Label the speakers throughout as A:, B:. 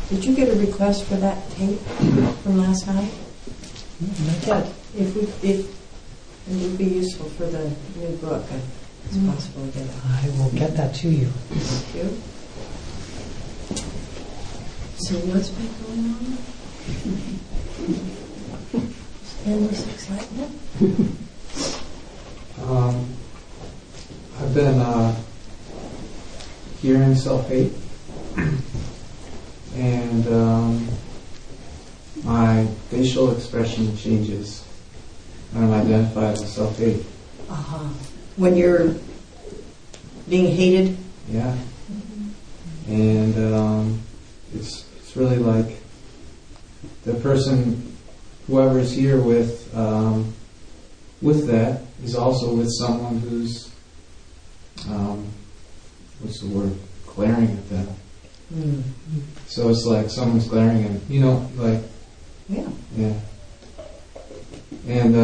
A: Did you get a request for that tape from last night?
B: Not yet.
A: If it would be useful for the new book, it's possible to get it.
B: I will get that to you.
A: Thank you. So what's been going on? Endless excitement?
C: I've been hearing self-hate, and my facial expression changes when I'm identified with self-hate.
A: Uh-huh. When you're being hated?
C: Yeah. And it's really like the person, whoever's here with that is also with someone who's what's the word? Glaring at them.
A: Mm.
C: So it's like someone's glaring at, like,
A: Yeah.
C: yeah. And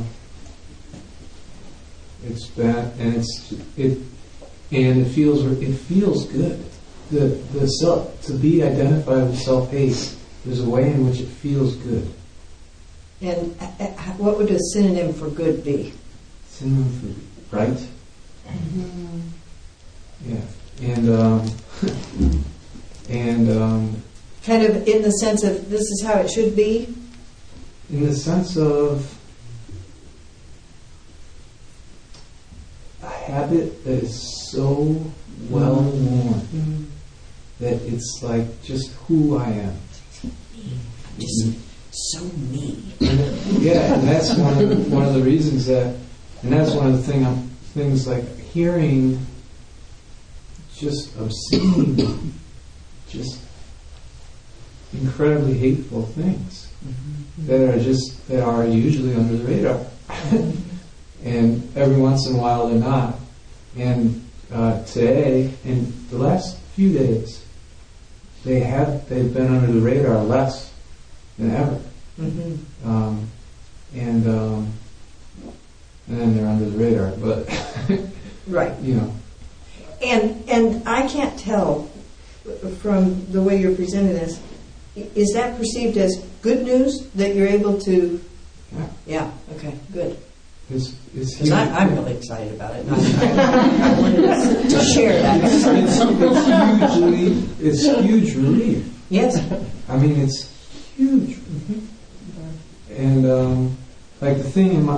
C: it's bad, and it feels good. The self, to be identified with self-hate, there's a way in which it feels good.
A: And what would a synonym for good be?
C: Synonym for right?
A: Mm-hmm.
C: Yeah. And
A: Kind of in the sense of this is how it should be?
C: in the sense of a habit that is so well worn that it's like just who I am.
A: Just so me.
C: Yeah, and that's one of the reasons that, and that's one of the things like hearing just obscene, just incredibly hateful things that are usually under the radar, and every once in a while they're not. And today, in the last few days, they've been under the radar less than ever.
A: Mm-hmm.
C: And then they're under the radar, but
A: Right.
C: And
A: I can't tell from the way you're presenting this, is that perceived as good news that you're able to? Yeah. Okay. Good.
C: it's
A: Because I'm really excited about it. And I wanted to share that.
C: it's huge relief.
A: Yes.
C: I mean, it's huge. And like the thing in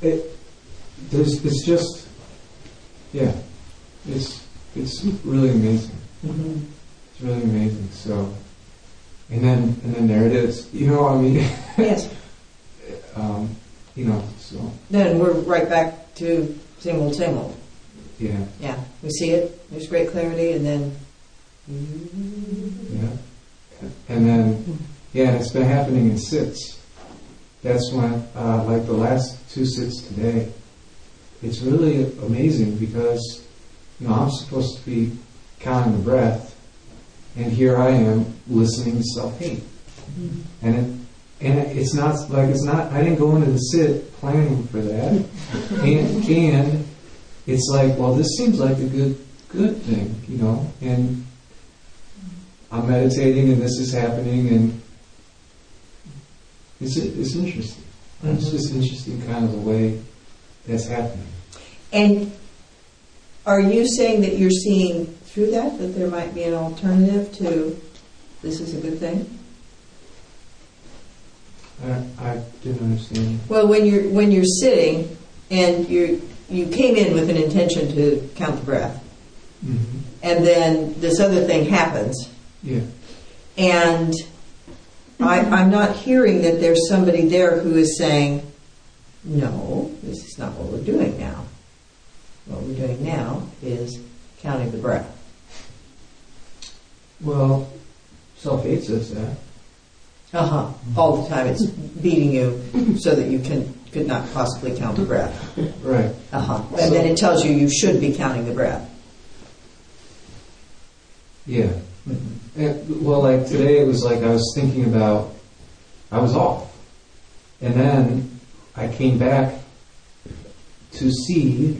C: it's just, yeah, it's really amazing.
A: Mm-hmm.
C: It's really amazing. So, and then there it is. I mean,
A: Yes.
C: So
A: Then we're right back to same old, same old.
C: yeah,
A: Yeah. We see it. There's great clarity, and then.
C: yeah, and then it's been happening in sits. That's when, like the last 2 sits today, it's really amazing because, I'm supposed to be counting the breath, and here I am listening to self-hate. And it's not, I didn't go into the sit planning for that. and it's like, well, this seems like a good thing, and I'm meditating and this is happening, and it's interesting. It's just interesting kind of the way that's happening.
A: And are you saying that you're seeing through that there might be an alternative to this is a good thing?
C: I didn't understand.
A: Well, when you're sitting and you came in with an intention to count the breath, and then this other thing happens, and I'm not hearing that there's somebody there who is saying, no, this is not what we're doing now. What we're doing now is counting the breath.
C: Well, self-hate says that.
A: All the time it's beating you so that you could not possibly count the breath.
C: Right.
A: And then it tells you should be counting the breath.
C: Yeah. Well, like today it was like I was thinking about, I was off. And then I came back to see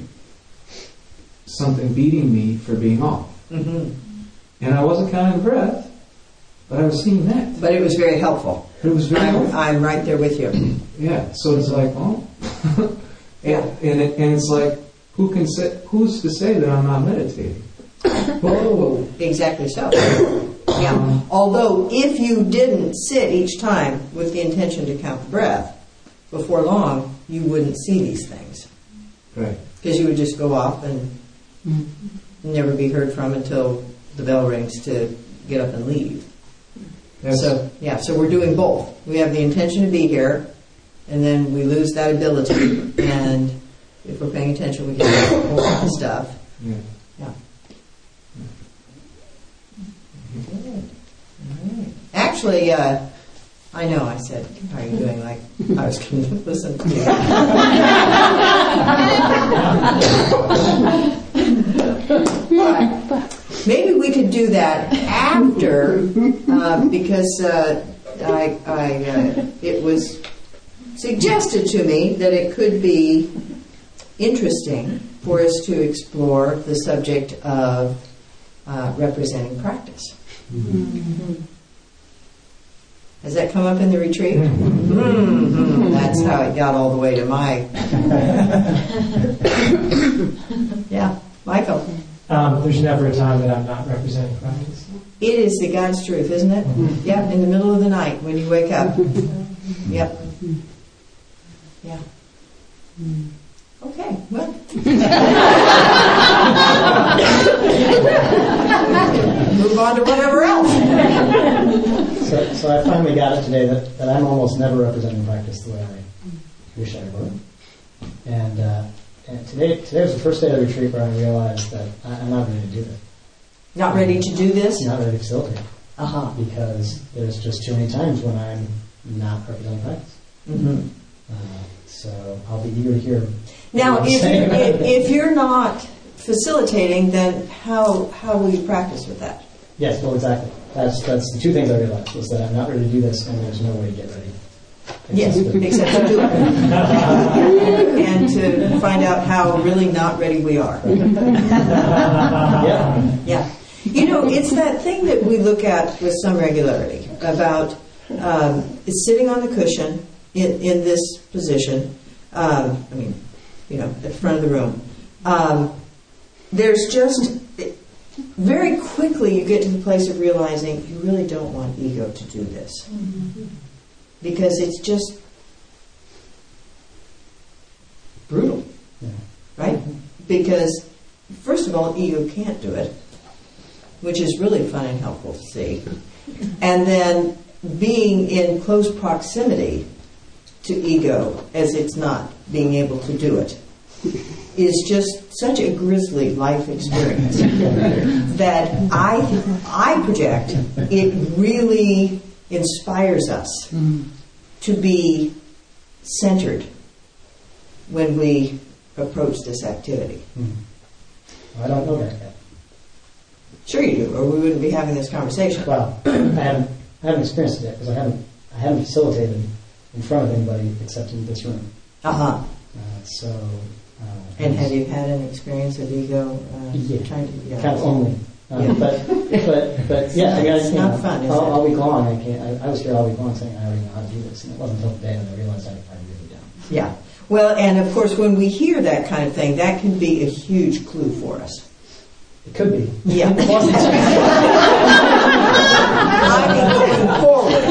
C: something beating me for being off. And I wasn't counting the breath, but I was seeing that.
A: But it was very helpful.
C: It was very helpful.
A: I'm right there with you.
C: Yeah, so it's like, oh. and it's like, who's to say that I'm not meditating?
A: Whoa, exactly so. Yeah. Although, if you didn't sit each time with the intention to count the breath, before long, you wouldn't see these things.
C: Right.
A: Because you would just go off and never be heard from until the bell rings to get up and leave. So we're doing both. We have the intention to be here, and then we lose that ability, and if we're paying attention, we get a whole lot of stuff.
C: Yeah.
A: Yeah. Good. All right. Actually, I know I said, how are you doing? Like I was going to listen to you. But maybe we could do that after, because it was suggested to me that it could be interesting for us to explore the subject of representing practice. Mm-hmm. Has that come up in the retreat? Mm-hmm. That's how it got all the way to my... Yeah, Michael.
D: There's never a time that I'm not representing practice.
A: It is the God's truth, isn't it? Mm-hmm. Yep, in the middle of the night when you wake up. Yep. Yeah. Okay, well. Move on to whatever else.
E: So I finally got it today that I'm almost never representing practice the way I wish I were. And today was the first day of the retreat where I realized that I'm not ready to do that.
A: Not ready to do this?
E: Not ready to facilitate.
A: Uh-huh.
E: Because there's just too many times when I'm not representing practice.
A: Mm-hmm.
E: So I'll be eager to hear.
A: Now, if you're not facilitating, then how will you practice with that?
E: Yes, well, exactly. That's the two things I realized, was that I'm not ready to do this, and there's no way to get ready.
A: Yes, except to do it. And to find out how really not ready we are.
E: Yeah.
A: Yeah. You know, it's that thing that we look at with some regularity about sitting on the cushion in this position. At the front of the room. There's just, very quickly you get to the place of realizing you really don't want ego to do this. Mm-hmm. Because it's just brutal. Yeah. Right? Because, first of all, ego can't do it, which is really fun and helpful to see. And then being in close proximity to ego as it's not being able to do it is just such a grisly life experience that I project it really inspires us to be centered when we approach this activity.
E: I don't know that yet.
A: Sure you do, or we wouldn't be having this conversation.
E: Well, I haven't experienced it yet because I haven't facilitated in front of anybody except in this room.
A: Uh-huh. And have you had an experience of ego?
E: Kind of only. But yeah,
A: it's not fun, is it?
E: All week long, I was here all week long saying I already know how to do this, and it wasn't until today that I realized I really don't.
A: Yeah. Well, and of course, when we hear that kind of thing, that can be a huge clue for us.
E: It could be.
A: Yeah. I mean, going forward.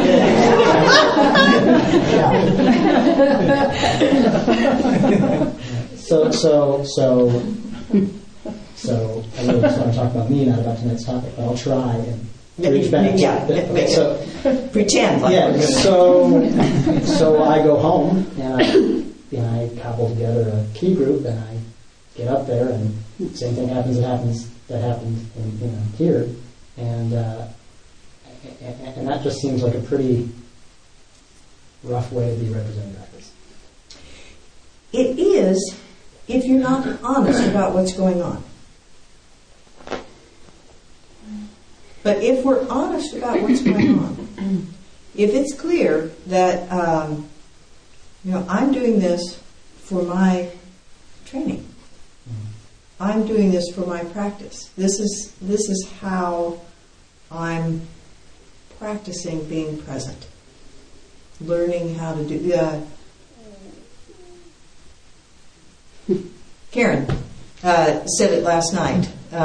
E: So I really just want to talk about me, not about tonight's topic, but I'll try and reach back.
A: So pretend. Like
E: So I go home and I cobble together a key group and I get up there and same thing happens that happened here, and that just seems like a pretty rough way to be representing practice.
A: It is if you're not honest about what's going on. But if we're honest about what's going on, if it's clear that I'm doing this for my training, I'm doing this for my practice. This is how I'm practicing being present, learning how to do. Karen said it last night.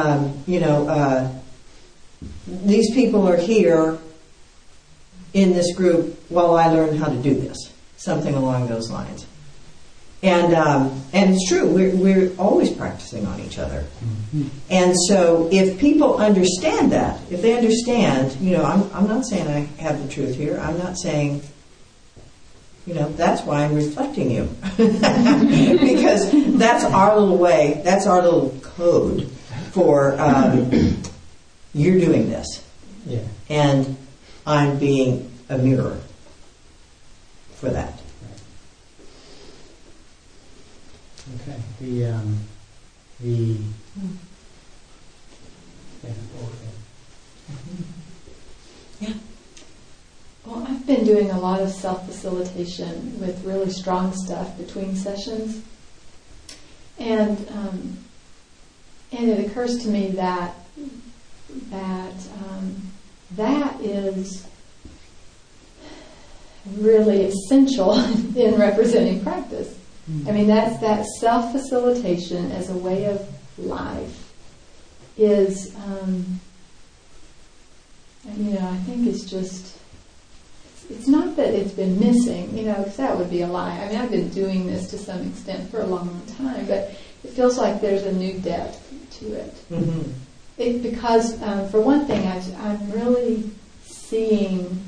A: These people are here in this group while I learn how to do this, something along those lines. And it's true, we're always practicing on each other. Mm-hmm. And so if people understand that, if they understand, I'm not saying I have the truth here. I'm not saying, that's why I'm reflecting you. Because that's our little way, that's our little code for you're doing this.
E: Yeah.
A: And I'm being a mirror for that.
E: Okay.
A: Yeah.
F: Well, I've been doing a lot of self-facilitation with really strong stuff between sessions, and it occurs to me that is really essential in representing practice. I mean, that's that self-facilitation as a way of life is, I think it's just, it's not that it's been missing, because that would be a lie. I mean, I've been doing this to some extent for a long, long time, but it feels like there's a new depth to it. Mm-hmm. Because, for one thing, I'm really seeing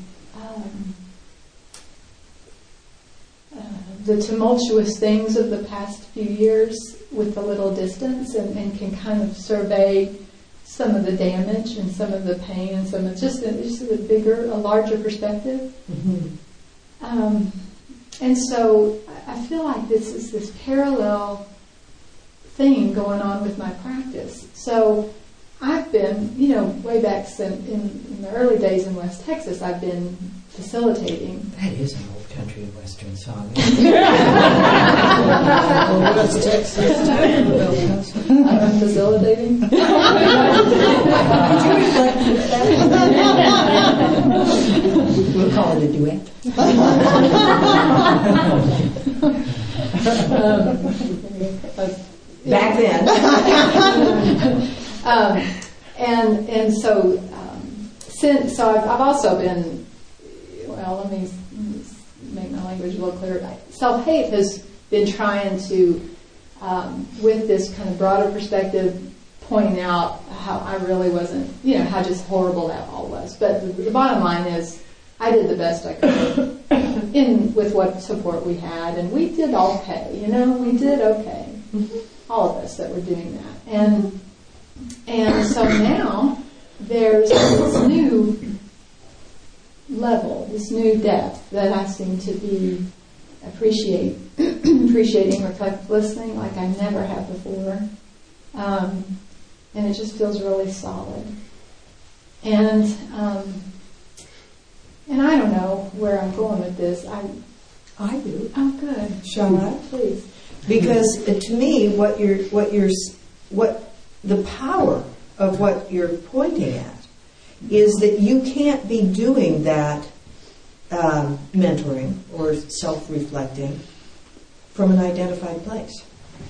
F: the tumultuous things of the past few years with a little distance, and can kind of survey some of the damage and some of the pain and some of just a larger perspective. Mm-hmm. And so I feel like this is this parallel thing going on with my practice. So I've been, way back in the early days in West Texas, I've been facilitating.
A: That is an old country and western song.
E: West Texas.
F: I'm facilitating.
A: We'll call it a duet. Back then. So I've also been, let me make my language a little clearer. Self-hate has been trying to, with this kind of broader perspective, pointing out how I really wasn't, how just horrible that all was. But the bottom line is, I did the best I could with what support we had, and we did okay. We did okay. All of us that were doing that, and so now there's this new level, this new depth that I seem to be appreciating reflective listening like I never have before, and it just feels really solid. And I don't know where I'm going with this. I do. Oh, good. Shall I?
F: Please.
A: Because to me, what the power of what you're pointing at is that you can't be doing that mentoring or self-reflecting from an identified place.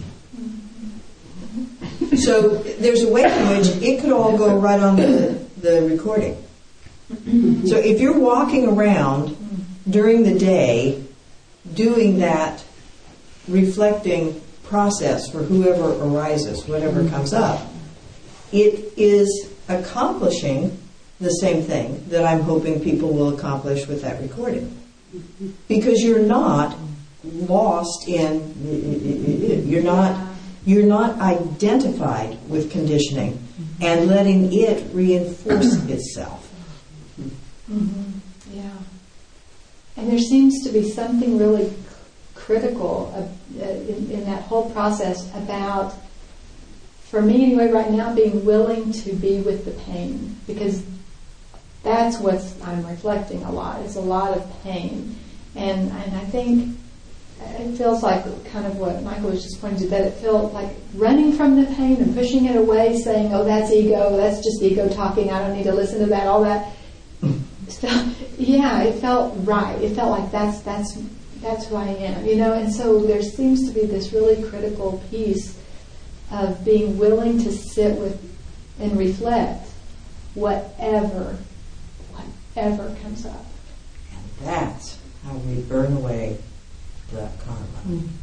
A: Mm-hmm. So there's a way in which it could all go right on the recording. So if you're walking around during the day doing that reflecting process for whoever arises, whatever comes up, it is accomplishing the same thing that I'm hoping people will accomplish with that recording. Because you're not lost in, you're not identified with conditioning and letting it reinforce itself.
F: Mm-hmm. Yeah. And there seems to be something really critical in that whole process about, for me anyway right now, being willing to be with the pain, because that's what I'm reflecting a lot. It's a lot of pain, and I think it feels like kind of what Michael was just pointing to, that it feels like running from the pain and pushing it away, saying, oh, that's ego, that's just ego talking, I don't need to listen to that, all that. it felt right. It felt like that's who I am, And so there seems to be this really critical piece of being willing to sit with and reflect whatever comes up.
A: And that's how we burn away the karma.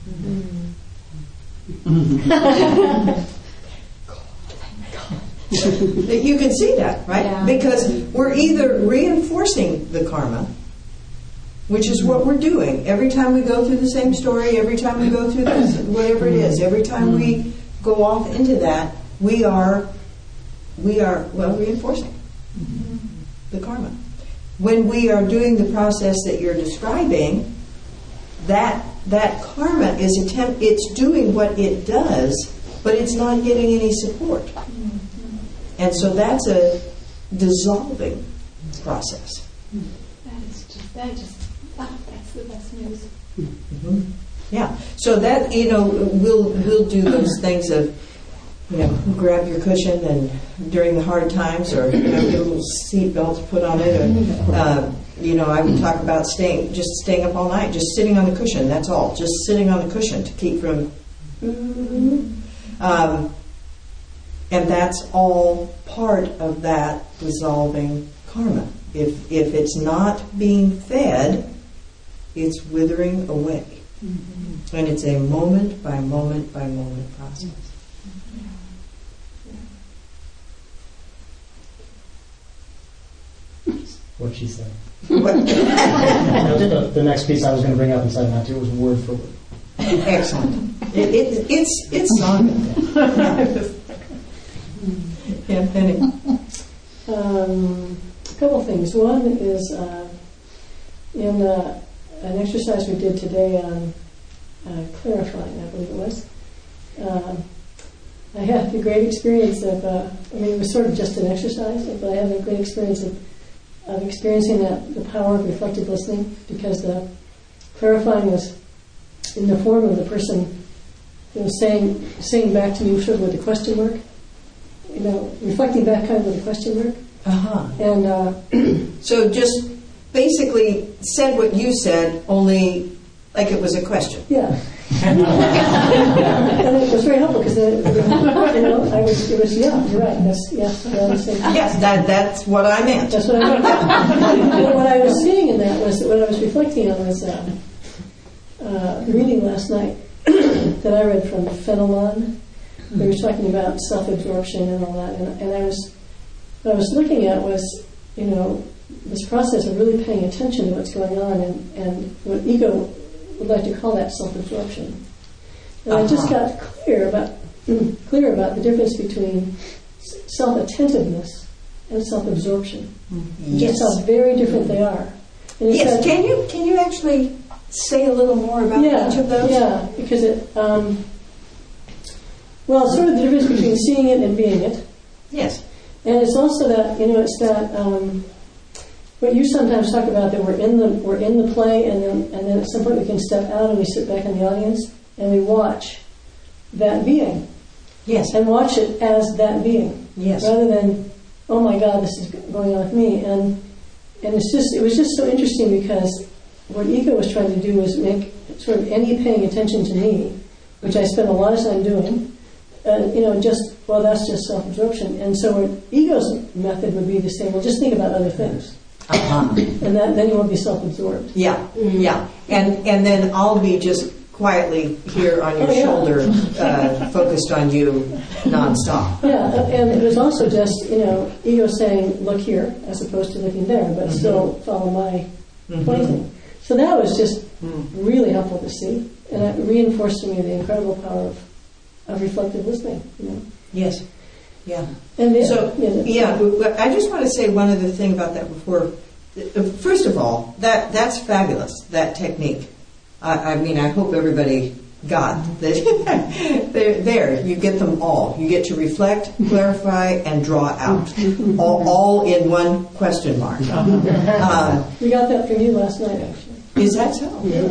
A: You can see that, right?
F: Yeah.
A: Because we're either reinforcing the karma, which is what we're doing every time we go through the same story, every time we go through this, whatever it is, every time we go off into that, we are reinforcing the karma. When we are doing the process that you're describing, that karma it's doing what it does, but it's not getting any support. And so that's a dissolving process.
F: That's the best news.
A: Mm-hmm. Yeah. So that, we'll do those things of, grab your cushion and during the hard times, or get a little seat belt put on it, or I would talk about staying up all night, just sitting on the cushion. That's all. Just sitting on the cushion to keep from. And that's all part of that dissolving karma. If it's not being fed, it's withering away. Mm-hmm. And it's a moment by moment by moment process.
E: What she said. The next piece I was going to bring up and said not to was word for word.
A: Excellent. It's solid. Yeah, Penny.
G: A couple things. One is in an exercise we did today on clarifying, I believe it was. I had the great experience of, it was sort of just an exercise, but I had a great experience of experiencing the power of reflective listening, because the clarifying was in the form of the person saying back to me sort of with a question mark, reflecting back kind of with a question mark.
A: Uh-huh.
G: And
A: so just basically said what you said, only like it was a question.
G: Yeah. And it was very helpful because you're right.
A: That's what I meant.
G: That's what I meant. What I was seeing in that was, what I was reflecting on was reading last night that I read from Fenelon. They were talking about self-absorption and all that, and what I was looking at was, this process of really paying attention to what's going on, and what ego would like to call that self-absorption. And I just got clear about the difference between self-attentiveness and self-absorption.
A: Yes.
G: Just how very different they are. And
A: yes. Can you actually say a little more about each of those?
G: Yeah, because it's sort of the difference between seeing it and being it.
A: Yes.
G: And it's also that, it's that what you sometimes talk about, that we're in the play, and then at some point we can step out and we sit back in the audience and we watch that being.
A: Yes.
G: And watch it as that being.
A: Yes.
G: Rather than, oh my God, this is going on with me. And it was just so interesting, because what ego was trying to do was make sort of any paying attention to me, which I spend a lot of time doing, that's just self-absorption. And so what ego's method would be to say, well, just think about other things.
A: Uh-huh.
G: And then you won't be self-absorbed.
A: Yeah, yeah. And then I'll be just quietly here on your shoulder, focused on you nonstop.
G: Yeah, and it was also just, ego saying, look here, as opposed to looking there, but still follow my pointing. So that was just really helpful to see. And it reinforced to me the incredible power of reflective listening.
A: Yes. Yeah.
G: And
A: I just want to say one other thing about that before. First of all, that's fabulous, that technique. I hope everybody got that. there, you get them all. You get to reflect, clarify, and draw out, all in one question mark.
G: We got that from you last night, actually.
A: Is that so? Yeah.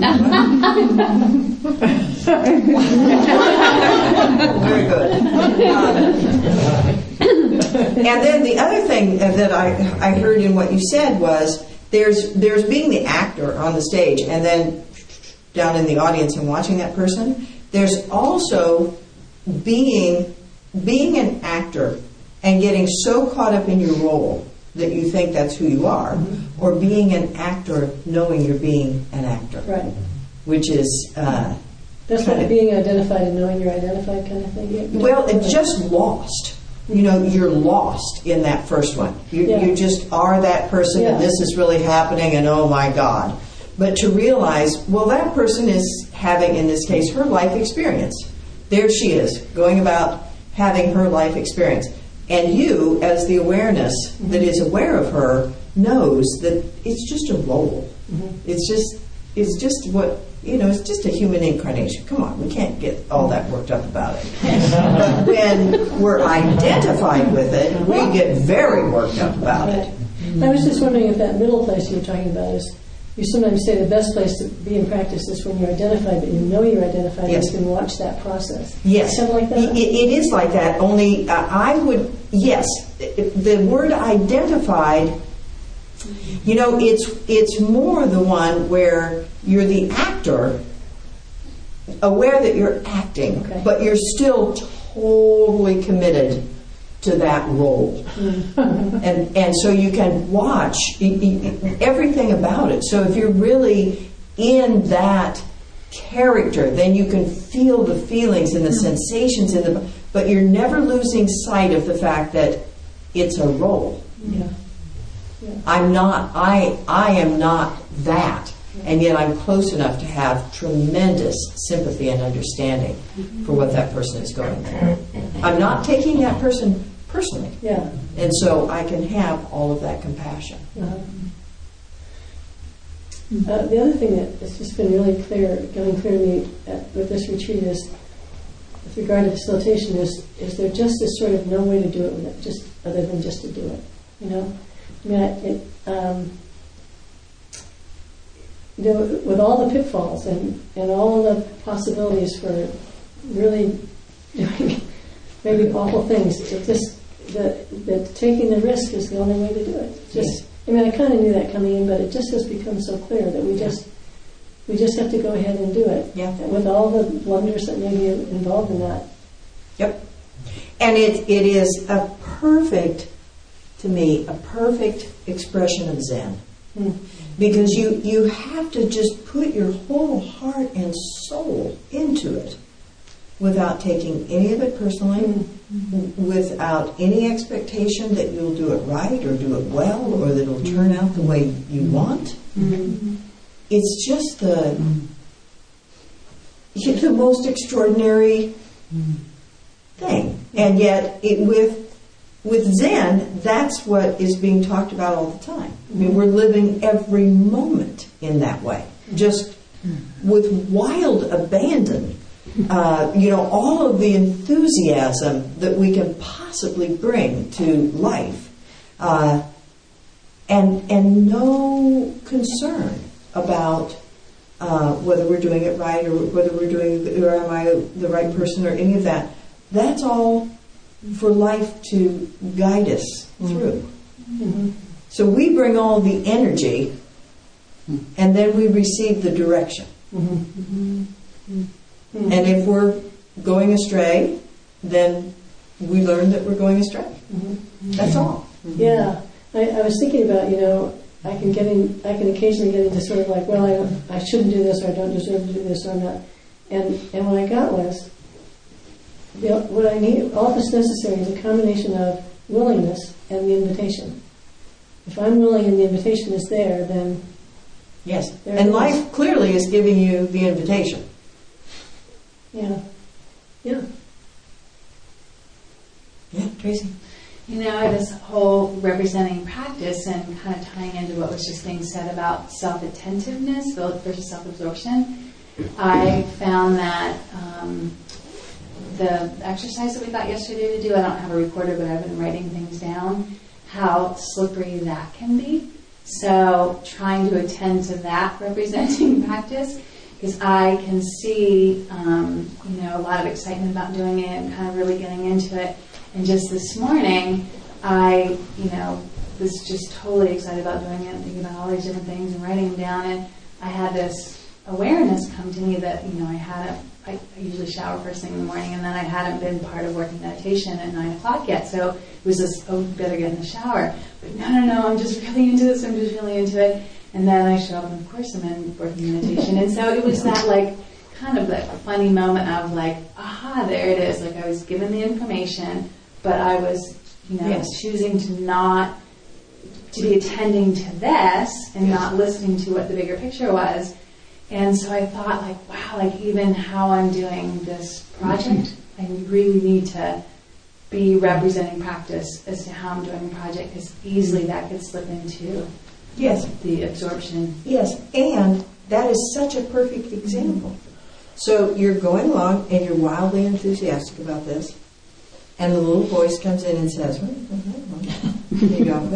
A: Very good. And then the other thing that I heard in what you said was there's being the actor on the stage, and then down in the audience and watching that person. There's also being an actor and getting so caught up in your role that you think that's who you are, or being an actor knowing you're being an actor.
G: Right.
A: Which is...
G: that's like being identified and knowing you're identified kind of thing.
A: Well, it's just lost. You know, you're lost in that first one. You just are that person, and this is really happening, and oh my God. But to realize, well, that person is having, in this case, her life experience. There she is, going about having her life experience. And you, as the awareness that is aware of her, knows that it's just a role. It's just what, it's just a human incarnation. Come on, we can't get all that worked up about it. But when we're identified with it, we get very worked up about it.
G: I was just wondering if that middle place you were talking about is, you sometimes say the best place to be in practice is when you're identified, but you know you're identified, and you can watch that process.
A: Yes.
G: Something like that?
A: It is like that, only I would, yes, the word identified, it's more the one where you're the actor, aware that you're acting, but you're still totally committed to that role. And so you can watch everything about it. So if you're really in that character, then you can feel the feelings and the sensations but you're never losing sight of the fact that it's a role. I am not that, and yet I'm close enough to have tremendous sympathy and understanding for what that person is going through. I'm not taking that person personally. And so I can have all of that compassion.
G: The other thing that has just been really becoming clear to me with this retreat is, with regard to facilitation, is there just is sort of no way to do it with it, just other than just to do it. With all the pitfalls and all the possibilities for really doing maybe awful things, it just that taking the risk is the only way to do it. I kind of knew that coming in, but it just has become so clear that we just have to go ahead and do it. With all the blunders that may be involved in that.
A: Yep. And it is to me, a perfect expression of Zen. Because you have to just put your whole heart and soul into it without taking any of it personally, without any expectation that you'll do it right or do it well or that it'll turn out the way you want. It's just the most extraordinary thing. And yet, with Zen, that's what is being talked about all the time. I mean, we're living every moment in that way, just with wild abandon. All of the enthusiasm that we can possibly bring to life, and no concern about whether we're doing it right or whether or am I the right person or any of that. That's all for life to guide us through. So we bring all the energy, and then we receive the direction. And if we're going astray, then we learn that we're going astray. That's all.
G: Yeah, I was thinking about, I can occasionally get into sort of like, well, I shouldn't do this, or I don't deserve to do this, or I'm not. And what I got was, what I need, all that's necessary is a combination of willingness and the invitation. If I'm willing and the invitation is there, then
A: yes. And life clearly is giving you the invitation.
G: Yeah.
A: Tracy.
H: This whole representing practice and kind of tying into what was just being said about self-attentiveness versus self-absorption, I found that the exercise that we got yesterday to do, I don't have a recorder, but I've been writing things down, how slippery that can be. So trying to attend to that representing practice, because I can see, a lot of excitement about doing it and kind of really getting into it. And just this morning, I, was just totally excited about doing it and thinking about all these different things and writing them down. And I had this awareness come to me that, I usually shower first thing in the morning, and then I hadn't been part of working meditation at 9 o'clock yet. So it was this, better get in the shower. But no, I'm just really into this. I'm just really into it. And then I show up, and of course I'm in working meditation. And so it was that kind of that funny moment of aha, there it is. I was given the information, but I was, choosing to be attending to this and not listening to what the bigger picture was. And so I thought, wow, even how I'm doing this project, I really need to be representing practice as to how I'm doing the project, because easily that could slip into the absorption.
A: Yes, and that is such a perfect example. So you're going along and you're wildly enthusiastic about this, and the little voice comes in and says, you go,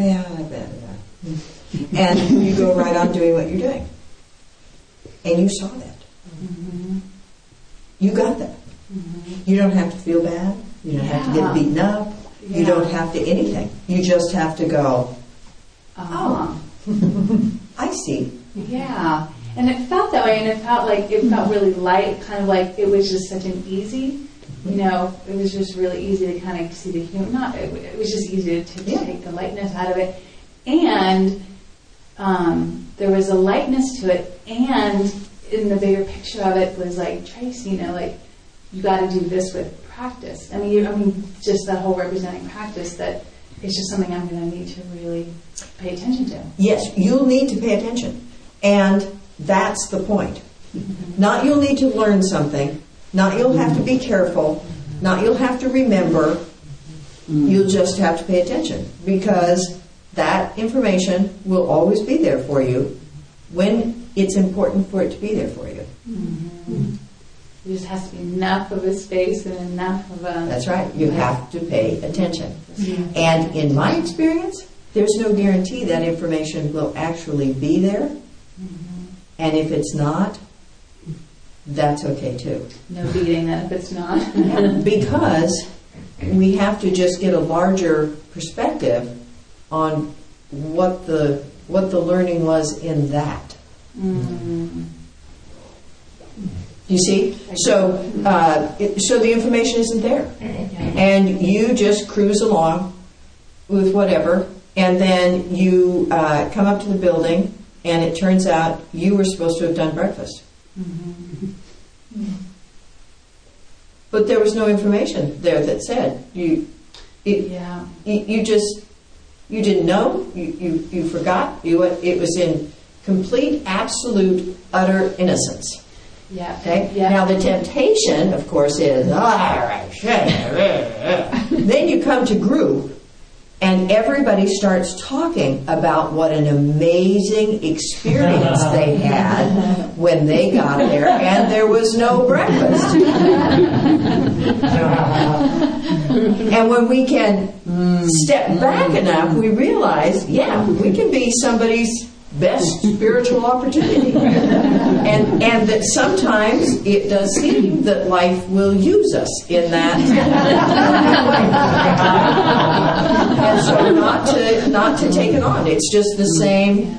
A: and you go right on doing what you're doing. And you saw that. Mm-hmm. You got that. Mm-hmm. You don't have to feel bad. You don't have to get beaten up. Yeah. You don't have to anything. You just have to go, oh, I see.
H: Yeah. And it felt that way, and it felt really light, kind of like it was just such an easy, it was just really easy to kind of see the humor. It was just easy to take the lightness out of it. And there was a lightness to it, and in the bigger picture of it was Trace, you got to do this with practice. Just that whole representing practice, that it's just something I'm going to need to really pay attention to.
A: Yes, you'll need to pay attention. And that's the point. Mm-hmm. Not you'll need to learn something, not you'll have to be careful, not you'll have to remember, you'll just have to pay attention, because that information will always be there for you when it's important for it to be there for you.
H: Mm-hmm. There just has to be enough of a space and enough of a...
A: That's right. You have to pay attention. Mm-hmm. And in my experience, there's no guarantee that information will actually be there. Mm-hmm. And if it's not, that's okay too.
H: No beating that if it's not.
A: Because we have to just get a larger perspective on what the learning was in that. Mm-hmm. You see? So the information isn't there. And you just cruise along with whatever, and then you come up to the building, and it turns out you were supposed to have done breakfast. Mm-hmm. But there was no information there that said you didn't know, you forgot, it was in complete, absolute, utter innocence.
H: Yeah.
A: Okay.
H: Yeah.
A: Now the temptation, of course, is then you come to group, and everybody starts talking about what an amazing experience they had when they got there, and there was no breakfast. And when we can step back enough, we realize, we can be somebody's best spiritual opportunity. And that sometimes it does seem that life will use us in that way. And so not to take it on. It's just the same.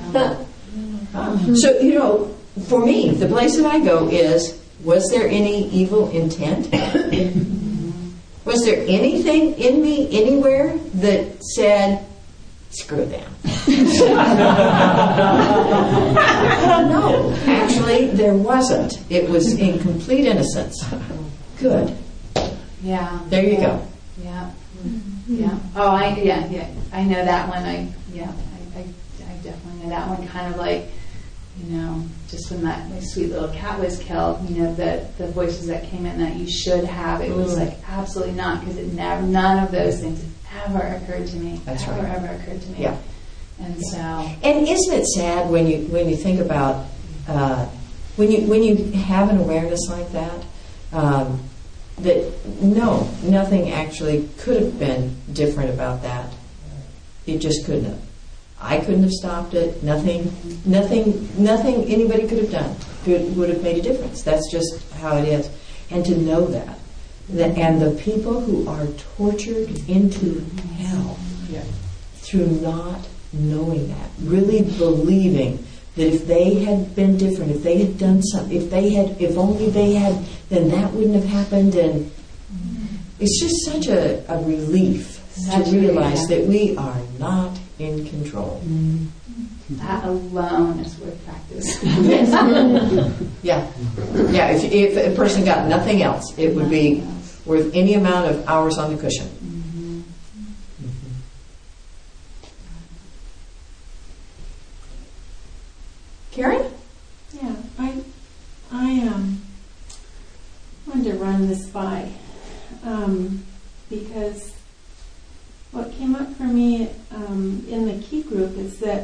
A: So, for me, the place that I go is, was there any evil intent? Was there anything in me anywhere that said, screw them? No, actually, there wasn't. It was in complete innocence. Good.
H: Yeah.
A: There you go.
H: Yeah. Yeah. Oh, I know that one. I definitely know that one. Kind of just when my sweet little cat was killed, the voices that came in that you should have, it was absolutely not, because none of those things ever occurred to me.
A: That's
H: ever,
A: right.
H: Ever occurred to me.
A: Yeah.
H: And so.
A: And isn't it sad when you think about when you have an awareness like that, that nothing actually could have been different about that. It just couldn't have. I couldn't have stopped it. Nothing anybody could have done would have made a difference. That's just how it is. And to know that and the people who are tortured into hell through not knowing that, really believing that if they had been different, if they had done something, if only they had, then that wouldn't have happened. And it's just such a relief to realize that we are not in control.
H: That alone is worth practice.
A: Yeah. If a person got nothing else, it would be worth any amount of hours on the cushion. Karen?
I: Yeah, I wanted to run this by because what came up for me in the key group is that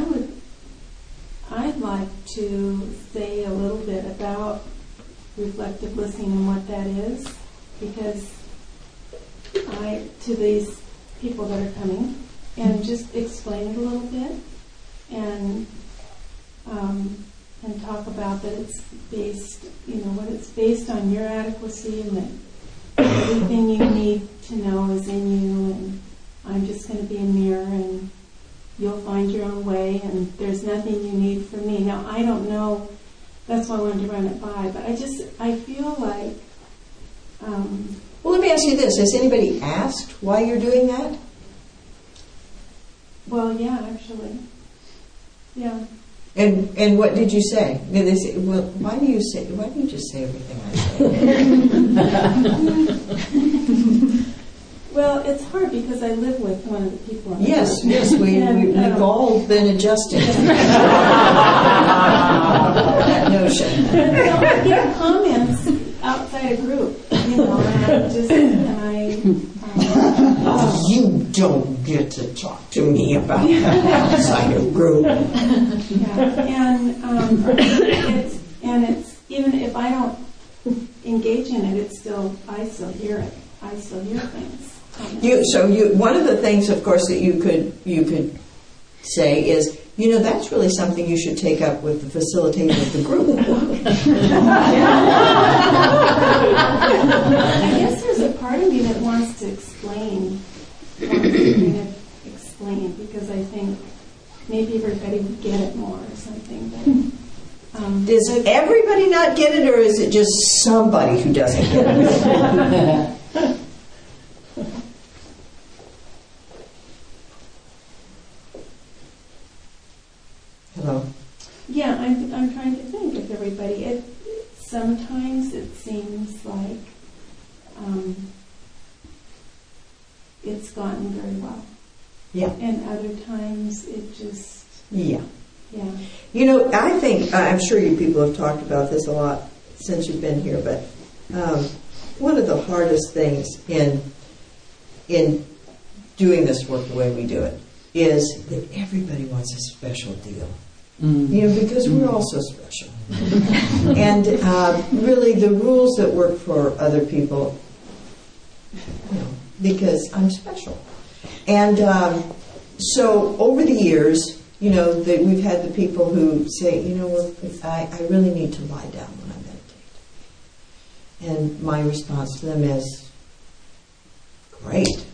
I: I'd like to say a little bit about reflective listening and what that is, because to these people that are coming, and just explain it a little bit and talk about that it's based, what it's based on your adequacy, and that everything you need to know is in you, and I'm just going to be a mirror, and you'll find your own way, and there's nothing you need from me. Now, I don't know, that's why I wanted to run it by, but I feel like...
A: well, let me ask you this. Has anybody asked why you're doing that?
I: Well, yeah, actually. Yeah.
A: And what did you say? They say, well, why do you just say everything I say?
I: Well, it's hard because I live with one of the people.
A: Yes, we've all been adjusting to that notion.
I: I get comments outside a group, and
A: you don't get to talk to me about that outside a group.
I: It's even if I don't engage in it, I still hear it. I still hear things.
A: One of the things, of course, that you could say is, that's really something you should take up with the facilitator of the group.
I: I guess there's a part of me that wants to explain, because I think maybe everybody would get it more or something. But,
A: does everybody not get it, or is it just somebody who doesn't get it? Hello?
I: Yeah, I'm trying to think if everybody. Sometimes it seems like it's gotten very well.
A: Yeah.
I: And other times it just...
A: Yeah.
I: Yeah.
A: I think, I'm sure you people have talked about this a lot since you've been here, but one of the hardest things in doing this work the way we do it is that everybody wants a special deal. Because we're all so special. And really the rules that work for other people, because I'm special. And so over the years, we've had the people who say, I really need to lie down when I meditate. And my response to them is, great,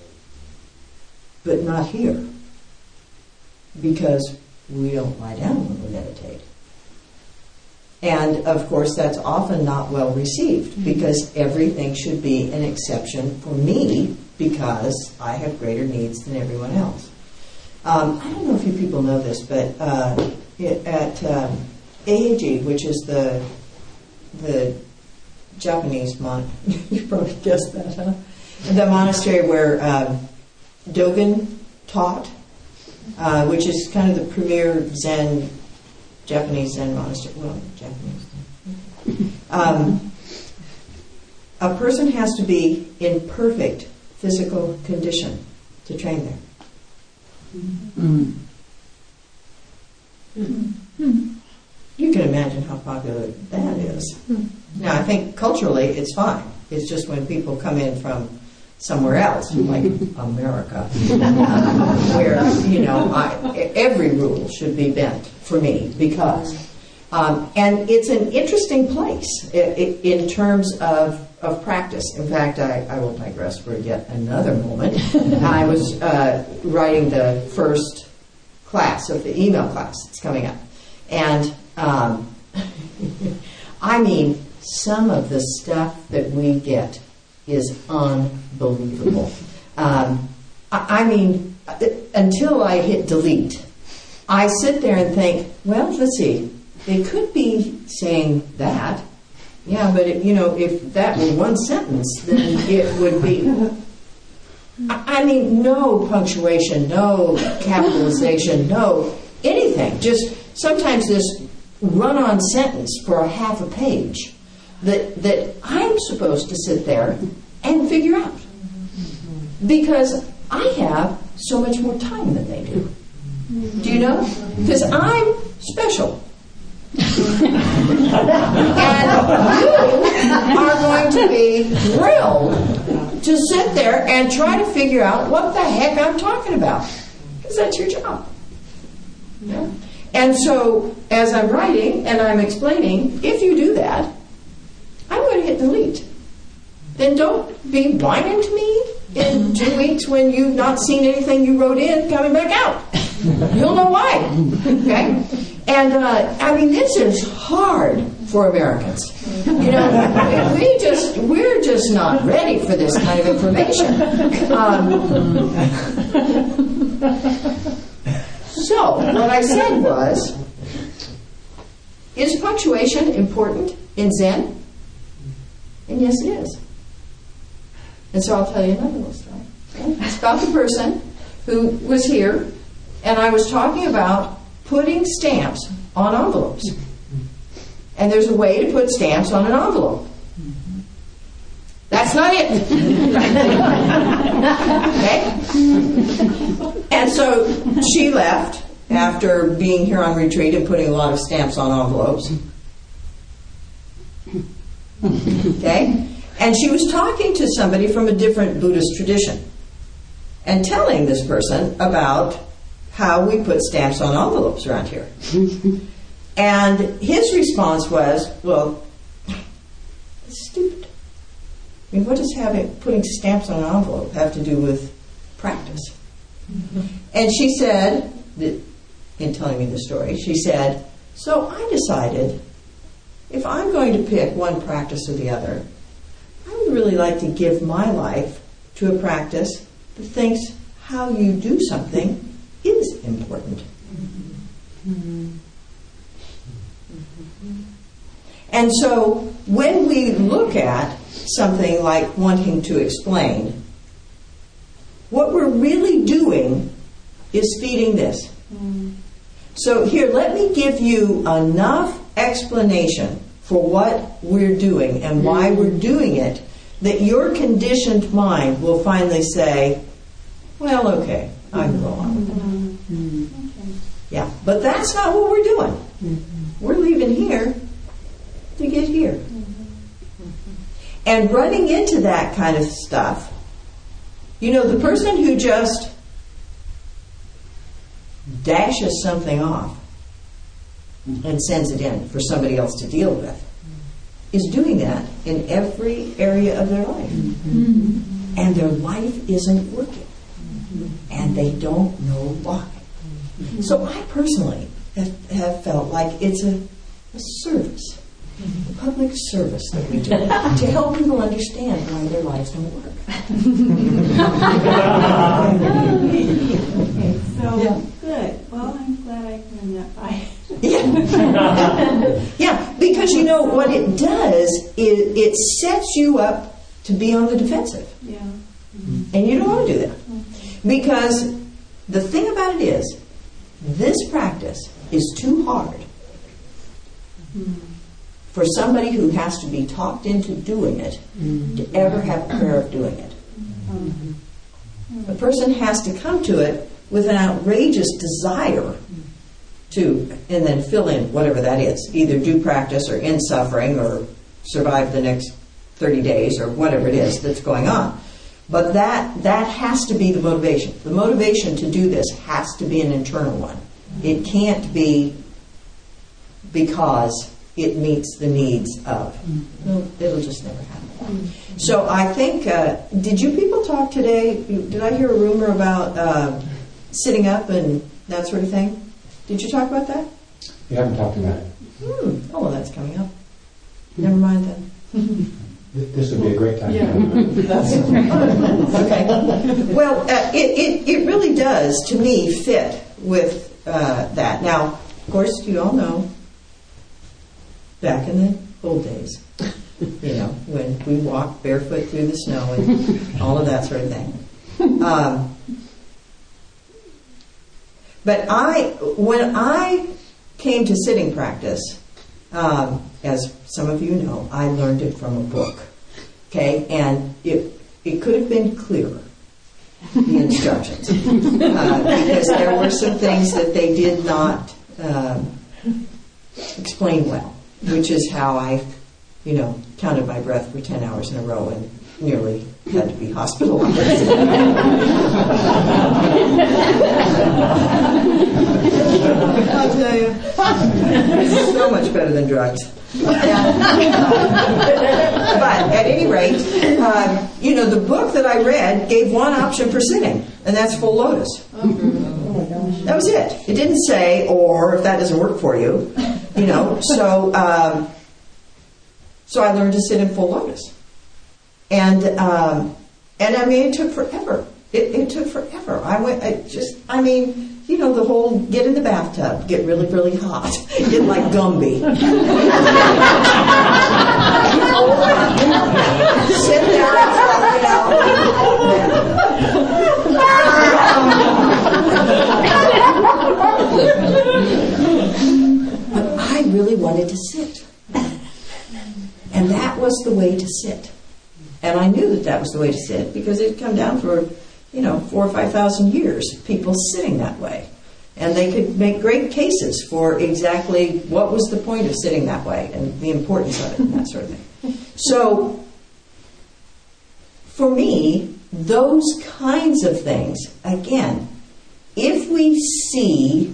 A: but not here. Because we don't lie down when we meditate. And of course that's often not well received, because everything should be an exception for me because I have greater needs than everyone else. I don't know if you people know this, but at Eiji, which is the Japanese you probably guessed that, huh? The monastery where Dogen taught, which is kind of the premier Japanese Zen monastery. Well, Japanese Zen. A person has to be in perfect physical condition to train there. You can imagine how popular that is. Now, I think culturally it's fine. It's just when people come in from somewhere else, like America, where, every rule should be bent for me because, and it's an interesting place in terms of of practice. In fact, I will digress for yet another moment. I was writing the first class of the email class that's coming up. And I mean, some of the stuff that we get is unbelievable. I mean, until I hit delete, I sit there and think, well, let's see, they could be saying that. Yeah, but if that were one sentence, then it would be. I mean, no punctuation, no capitalization, no anything. Just sometimes this run-on sentence for a half a page that I'm supposed to sit there and figure out. Because I have so much more time than they do. Do you know? Because I'm special. And you are going to be thrilled to sit there and try to figure out what the heck I'm talking about. Because that's your job. Yeah? And so, as I'm writing and I'm explaining, if you do that, I'm going to hit delete. Then don't be whining to me in 2 weeks when you've not seen anything you wrote in coming back out. You'll know why. Okay? And I mean, this is hard for Americans. We're just not ready for this kind of information. So what I said was, is punctuation important in Zen? And yes, it is. And so I'll tell you another little story. Okay? It's about the person who was here, and I was talking about putting stamps on envelopes. And there's a way to put stamps on an envelope. That's not it. Okay? And so she left after being here on retreat and putting a lot of stamps on envelopes. Okay? And she was talking to somebody from a different Buddhist tradition and telling this person about how we put stamps on envelopes around here. And his response was, well, it's stupid. I mean, what does putting stamps on an envelope have to do with practice? And she said, in telling me the story, she said, so I decided if I'm going to pick one practice or the other, I would really like to give my life to a practice that thinks how you do something is important. And so when we look at something like wanting to explain, what we're really doing is feeding this. So here, let me give you enough explanation for what we're doing and why we're doing it that your conditioned mind will finally say, well, okay, I can go on with it. Yeah, but that's not what we're doing. We're leaving here to get here. And running into that kind of stuff, the person who just dashes something off and sends it in for somebody else to deal with is doing that in every area of their life. And their life isn't working. And they don't know why. So I personally have felt like it's a service, a public service that we do to help people understand why their lives don't work.
I: Okay, so
A: Yeah.
I: good. Well, I'm glad I learned that by.
A: Yeah, because what it does is it sets you up to be on the defensive.
I: Yeah.
A: And you don't want to do that. Because the thing about it is, this practice is too hard for somebody who has to be talked into doing it to ever have a prayer of doing it. A person has to come to it with an outrageous desire to, and then fill in whatever that is, either do practice or end suffering or survive the next 30 days or whatever it is that's going on. But that has to be the motivation. The motivation to do this has to be an internal one. It can't be because it meets the needs of. It'll just never happen. So I think, did you people talk today? Did I hear a rumor about sitting up and that sort of thing? Did you talk about that?
J: We haven't talked about it.
A: Oh, well, that's coming up. Never mind then.
J: This would be a great time.
A: Yeah. Okay. Well, it really does, to me, fit with that. Now, of course, you all know, back in the old days, when we walked barefoot through the snow and all of that sort of thing. But when I came to sitting practice, as some of you know, I learned it from a book. Okay, and it could have been clearer, the instructions, because there were some things that they did not explain well, which is how I, counted my breath for 10 hours in a row and nearly had to be hospitalized. I'll tell you, it's so much better than drugs. But at any rate, the book that I read gave one option for sitting, and that's full lotus. That was it. It didn't say, or if that doesn't work for you, So I learned to sit in full lotus. And I mean, it took forever. It took forever. The whole get in the bathtub, get really, really hot, get like Gumby. Sit there But I really wanted to sit. And that was the way to sit. And I knew that was the way to sit because it had come down for 4,000 or 5,000 years, people sitting that way. And they could make great cases for exactly what was the point of sitting that way and the importance of it and that sort of thing. So, for me, those kinds of things, again, if we see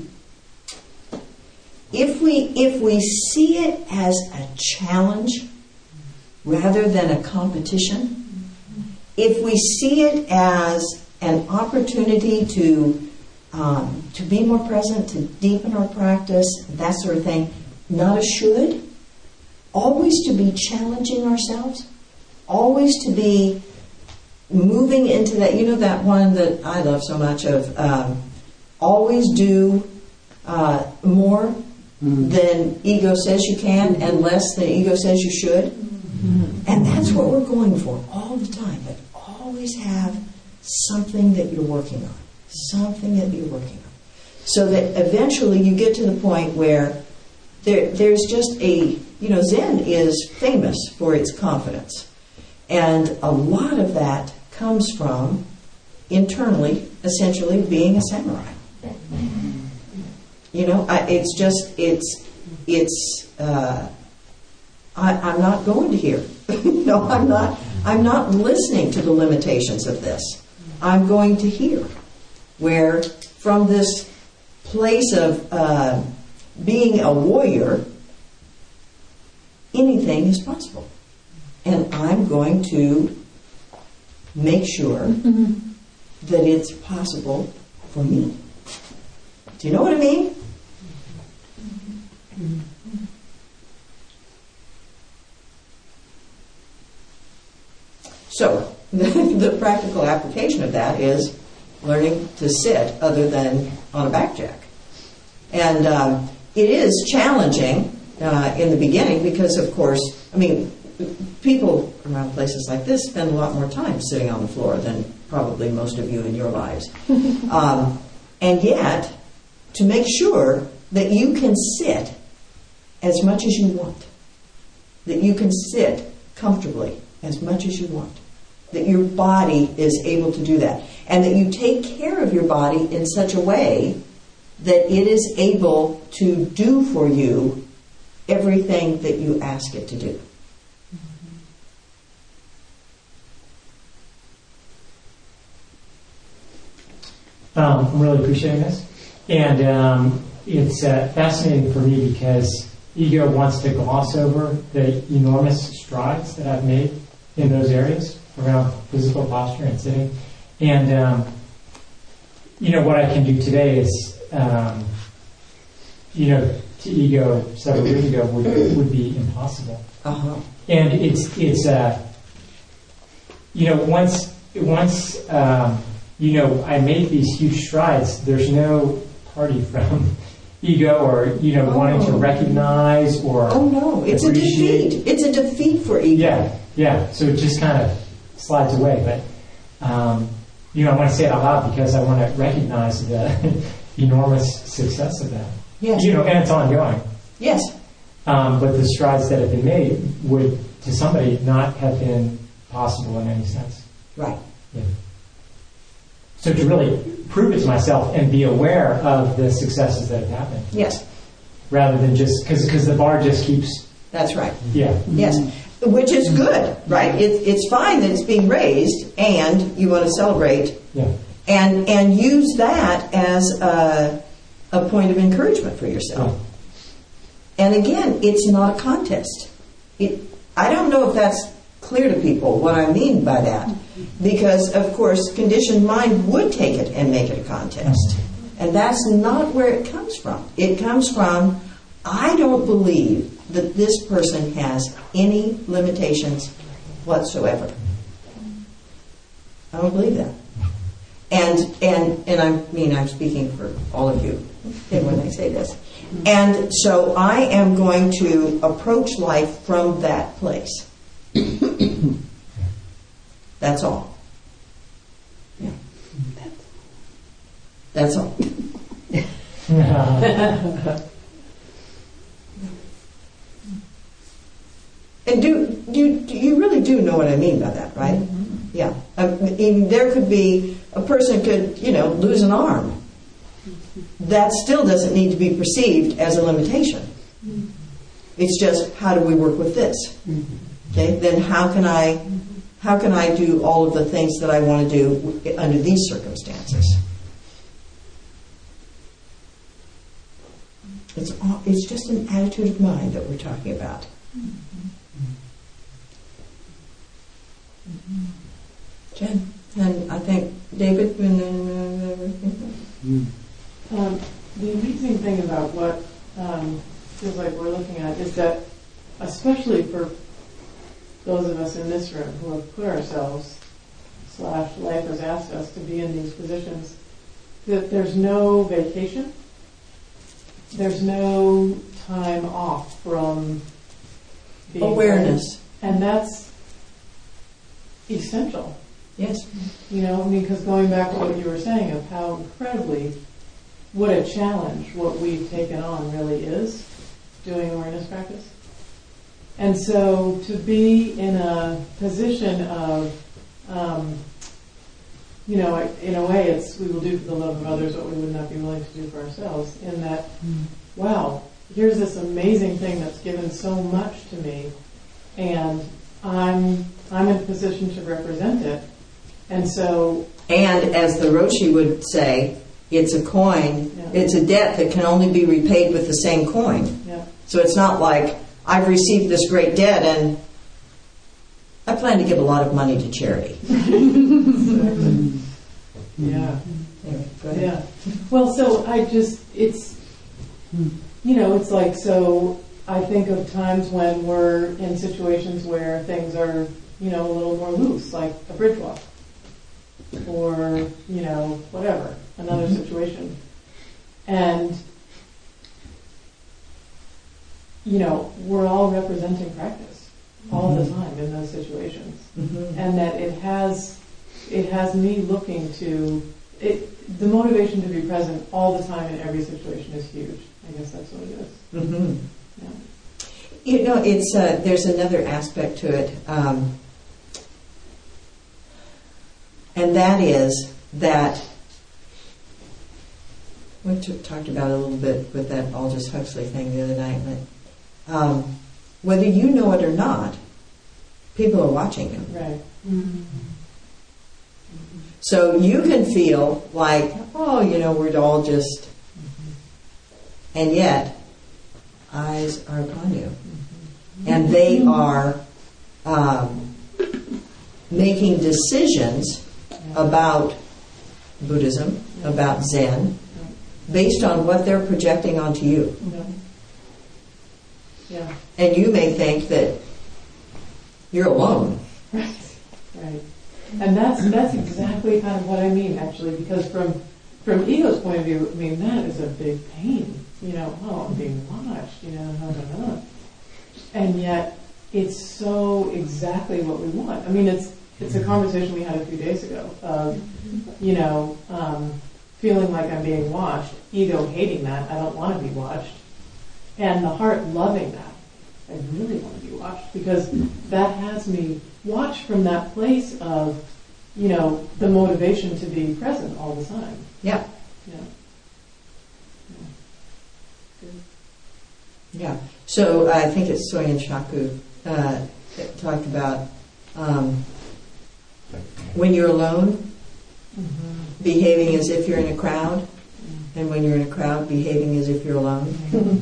A: it as a challenge rather than a competition, if we see it as an opportunity to be more present, to deepen our practice, that sort of thing, not a should, always to be challenging ourselves, always to be moving into that, that one that I love so much of, always do more than ego says you can and less than ego says you should. And that's what we're going for all the time, but always have something that you're working on. Something that you're working on. So that eventually you get to the point where there's just Zen is famous for its confidence. And a lot of that comes from internally, essentially, being a samurai. I'm not going to here. I'm not listening to the limitations of this. I'm going to here. Where from this place of being a warrior, anything is possible. And I'm going to make sure that it's possible for me. Do you know what I mean? So, the practical application of that is learning to sit other than on a back jack. And it is challenging in the beginning because, of course, people around places like this spend a lot more time sitting on the floor than probably most of you in your lives. And yet, to make sure that you can sit as much as you want, that you can sit comfortably as much as you want, that your body is able to do that, and that you take care of your body in such a way that it is able to do for you everything that you ask it to do.
D: I'm really appreciating this. And it's fascinating for me because ego wants to gloss over the enormous strides that I've made in those areas around physical posture and sitting. And, what I can do today is, to ego several years ago would be impossible.
A: Uh-huh.
D: And it's once I made these huge strides, there's no party from ego or wanting to recognize or
A: oh no, it's
D: appreciate.
A: a defeat. It's a defeat for ego.
D: Yeah. So it just kind of slides away. But I want to say it out loud because I want to recognize the enormous success of that.
A: Yes.
D: And it's ongoing.
A: Yes.
D: But the strides that have been made would, to somebody, not have been possible in any sense.
A: Right.
D: Yeah. So to really prove it to myself and be aware of the successes that have happened.
A: Yes.
D: Rather than just, because the bar just keeps...
A: That's right.
D: Yeah.
A: Yes. Which is good, right? It's fine that it's being raised and you want to celebrate.
D: Yeah.
A: And use that as a point of encouragement for yourself.
D: Yeah.
A: And again, it's not a contest. I don't know if that's clear to people what I mean by that. Because, of course, conditioned mind would take it and make it a contest. And that's not where it comes from. It comes from, I don't believe that this person has any limitations whatsoever. I don't believe that. And I'm speaking for all of you when I say this. And so I am going to approach life from that place. That's all. Yeah. That's all. And you really do know what I mean by that, right? Mm-hmm. Yeah. There could be a person could lose an arm. That still doesn't need to be perceived as a limitation. Mm-hmm. It's just, how do we work with this? Mm-hmm. Okay. Then how can I do all of the things that I want to do under these circumstances? It's just an attitude of mind that we're talking about. Jen, and I think David, and then
K: the amazing thing about what feels like we're looking at is that, especially for those of us in this room who have put ourselves / life has asked us to be in these positions, that there's no vacation, there's no time off from being
A: awareness,
K: and that's essential.
A: Yes.
K: Because going back to what you were saying of how incredibly, what a challenge what we've taken on really is, doing awareness practice. And so to be in a position of, in a way it's, we will do for the love of others what we would not be willing to do for ourselves, in that, wow, here's this amazing thing that's given so much to me, and I'm in a position to represent it. And so...
A: And as the Roshi would say, it's a coin, it's a debt that can only be repaid with the same coin.
K: Yeah.
A: So it's not like, I've received this great debt and I plan to give a lot of money to charity.
K: Yeah.
A: Anyway, go ahead.
K: Yeah. Well, so it's like, so I think of times when we're in situations where things are, a little more loose, like a bridge walk. Or, whatever, another situation. And, we're all representing practice all the time in those situations. Mm-hmm. And that it has me looking to, the motivation to be present all the time in every situation is huge. I guess that's what it is.
A: Mm-hmm.
K: Yeah.
A: It's there's another aspect to it. And that is that, we talked about it a little bit with that Aldous Huxley thing the other night, but whether you know it or not, people are watching you.
K: Right.
A: Mm-hmm. So you can feel like, we're all just, and yet, eyes are upon you. And they are making decisions about Buddhism, about Zen, based on what they're projecting onto you.
K: Yeah.
A: And you may think that you're alone.
K: Right. And that's exactly kind of what I mean, actually, because from ego's point of view, I mean, that is a big pain. I'm being watched, And yet, it's so exactly what we want. I mean, it's a conversation we had a few days ago of, feeling like I'm being watched, ego hating that, I don't want to be watched, and the heart loving that. I really want to be watched because that has me watched from that place of, the motivation to be present all the time.
A: Yeah.
K: Yeah.
A: Yeah. So I think it's Soyen Shaku that talked about when you're alone, behaving as if you're in a crowd, and when you're in a crowd, behaving as if you're alone.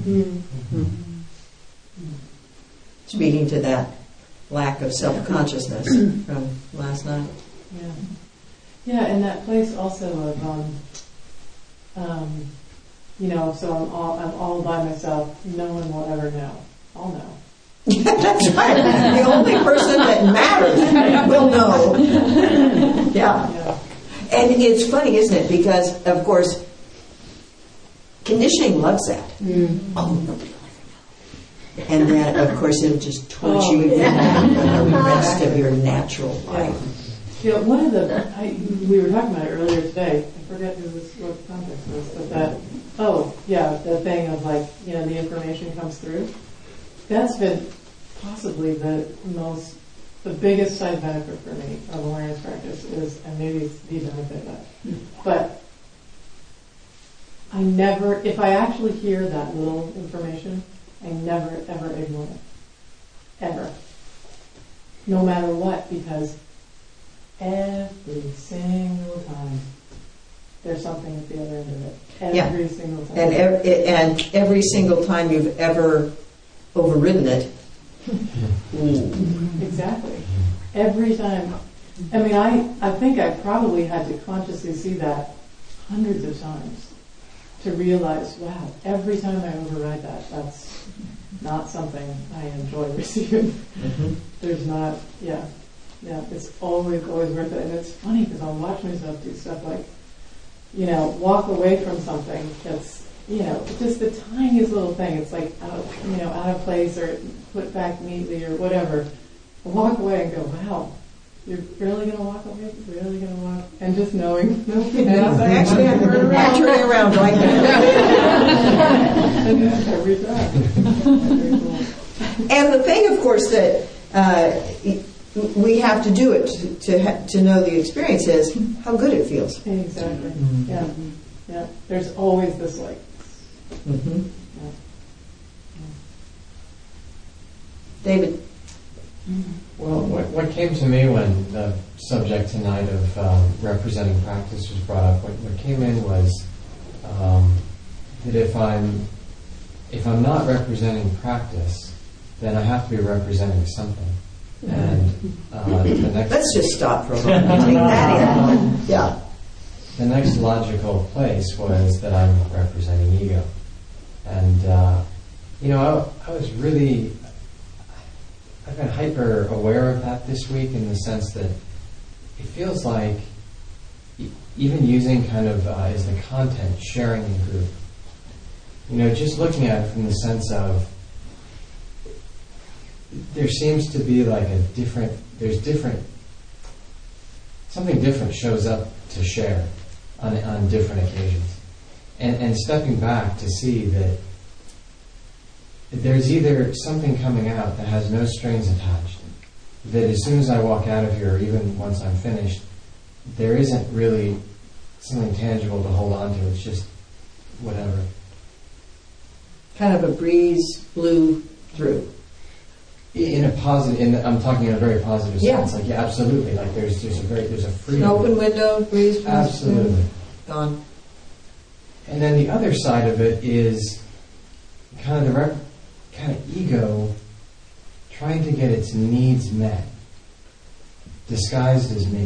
A: Speaking to that lack of self-consciousness from last night.
K: Yeah, and that place also of, so I'm all by myself. No one will ever know. I'll know.
A: That's right. The only person that matters will know. Yeah. And it's funny, isn't it? Because, of course, conditioning loves that. Oh, nobody will ever know. And then, of course, it'll just torture you for the rest of your natural life.
K: One of we were talking about it earlier today. I forget what the context was, but the thing of the information comes through. That's been possibly the biggest side benefit for me of awareness practice is, and maybe it's the benefit of that, but if I actually hear that little information, I never ever ignore it. Ever. No matter what, because every single time there's something at the other end of it. Every single time.
A: And every single time you've ever overridden it.
K: Exactly. Every time. I mean, I think I probably had to consciously see that hundreds of times to realize, wow, every time I override that, that's not something I enjoy receiving. There's not, it's always worth it. And it's funny because I'll watch myself do stuff like, walk away from something that's, just the tiniest little thing. It's like out of place or put back neatly or whatever. I walk away and go, wow, you're really going to walk away? Really going to walk? And just knowing,
A: Actually, I'm turning around right now.
K: Every time.
A: And the thing, of course, that we have to do it to know the experience is how good it feels.
K: Exactly. Yeah. There's always this
A: David.
L: Well, what came to me when the subject tonight of representing practice was brought up, what came in was that if I'm not representing practice, then I have to be representing something. And the next
A: let's just stop for a moment and take that in. Yeah.
L: The next logical place was that I'm representing ego, and I was really. I've been hyper aware of that this week in the sense that it feels like even using kind of as the content sharing in group, just looking at it from the sense of there seems to be like something different shows up to share on different occasions, and stepping back to see that there's either something coming out that has no strings attached, that as soon as I walk out of here, or even once I'm finished, there isn't really something tangible to hold on to. It's just whatever.
A: Kind of a breeze blew through.
L: In a positive, I'm talking in a very positive sense. Like, absolutely. Like, there's a freedom.
A: An open window, breeze blew
L: absolutely
A: through. Gone.
L: And then the other side of it is kind of ego trying to get its needs met, disguised as me.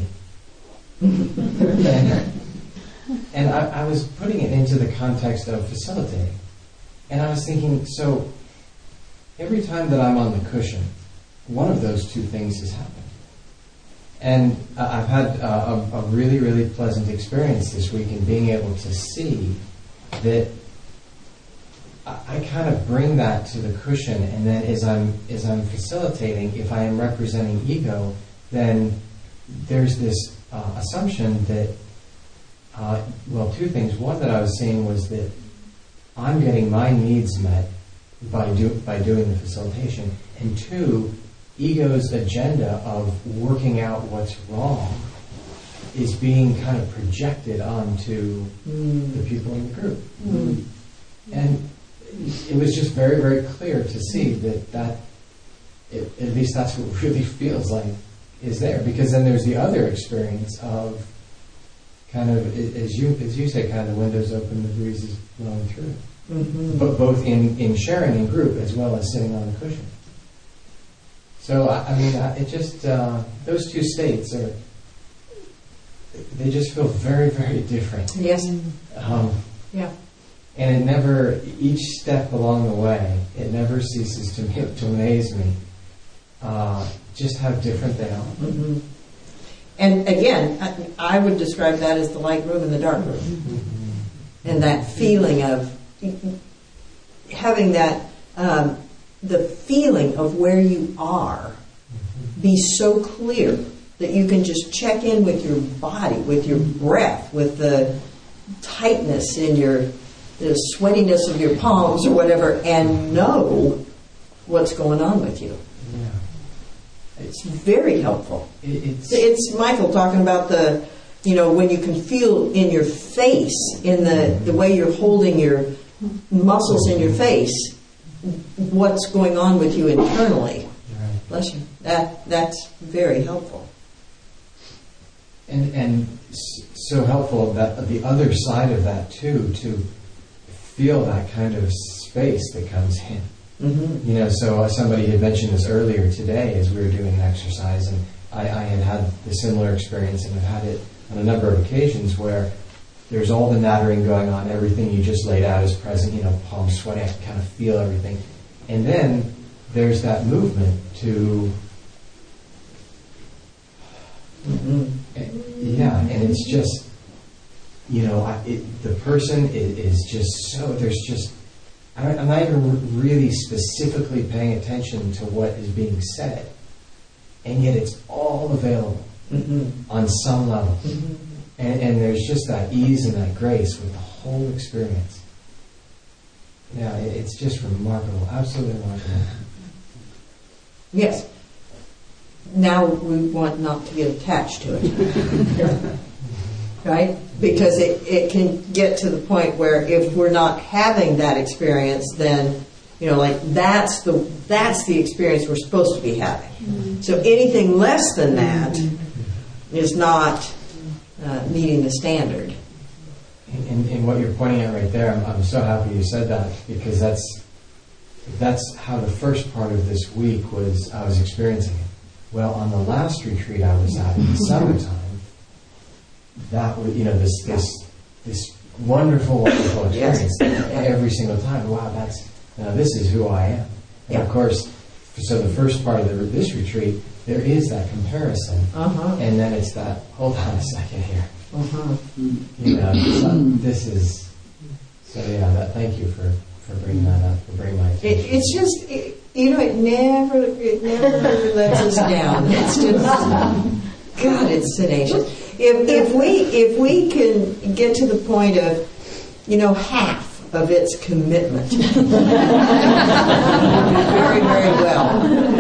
L: And I was putting it into the context of facilitating. And I was thinking, so every time that I'm on the cushion, one of those two things has happened. And I've had a really, really pleasant experience this week in being able to see that I kind of bring that to the cushion, and then as I'm facilitating, if I am representing ego, then there's this assumption that, well, two things. One that I was seeing was that I'm getting my needs met by doing the facilitation, and two, ego's agenda of working out what's wrong is being kind of projected onto the people in the group. And it was just very, very clear to see that at least that's what really feels like is there. Because then there's the other experience of kind of, as you say, kind of the windows open, the breeze is blowing through. But both in sharing in group as well as sitting on the cushion. So, I mean, it just, those two states they just feel very, very different.
A: Yes.
L: Yeah. And it never, each step along the way, it never ceases to amaze me just how different they are.
A: And again, I would describe that as the light room and the dark room. And that feeling of having that, the feeling of where you are be so clear that you can just check in with your body, with your breath, with the tightness in the sweatiness of your palms or whatever, and know what's going on with you.
L: Yeah.
A: It's very helpful.
L: It's
A: Michael talking about when you can feel in your face, in the way you're holding your muscles in your face, what's going on with you internally.
L: Right.
A: Bless you. That's very helpful.
L: And so helpful that the other side of that too, to feel that kind of space that comes in. So somebody had mentioned this earlier today as we were doing an exercise, and I had the similar experience, and I've had it on a number of occasions where there's all the nattering going on, everything you just laid out is present, palms sweating, I can kind of feel everything. And then there's that movement to, and it's just, the person is just so, I'm not even really specifically paying attention to what is being said, and yet it's all available on some level. And there's just that ease and that grace with the whole experience. Yeah, it's just remarkable, absolutely remarkable.
A: Yes. Now we want not to get attached to it. Right? Because it can get to the point where if we're not having that experience, then, that's the experience we're supposed to be having. So anything less than that is not meeting the standard.
L: And what you're pointing at right there, I'm so happy you said that, because that's how the first part of this week I was experiencing it. Well, on the last retreat I was at in the summertime, that was, this wonderful experience every single time. Wow, this is who I am. And of course, so the first part of this retreat, there is that comparison, and then it's that, hold on a second here. This is, thank you for bringing that up, for bringing my attention.
A: It's just, it never lets us down. It's just, God, it's tenacious. If we can get to the point of, half of its commitment, we'll do very, very well.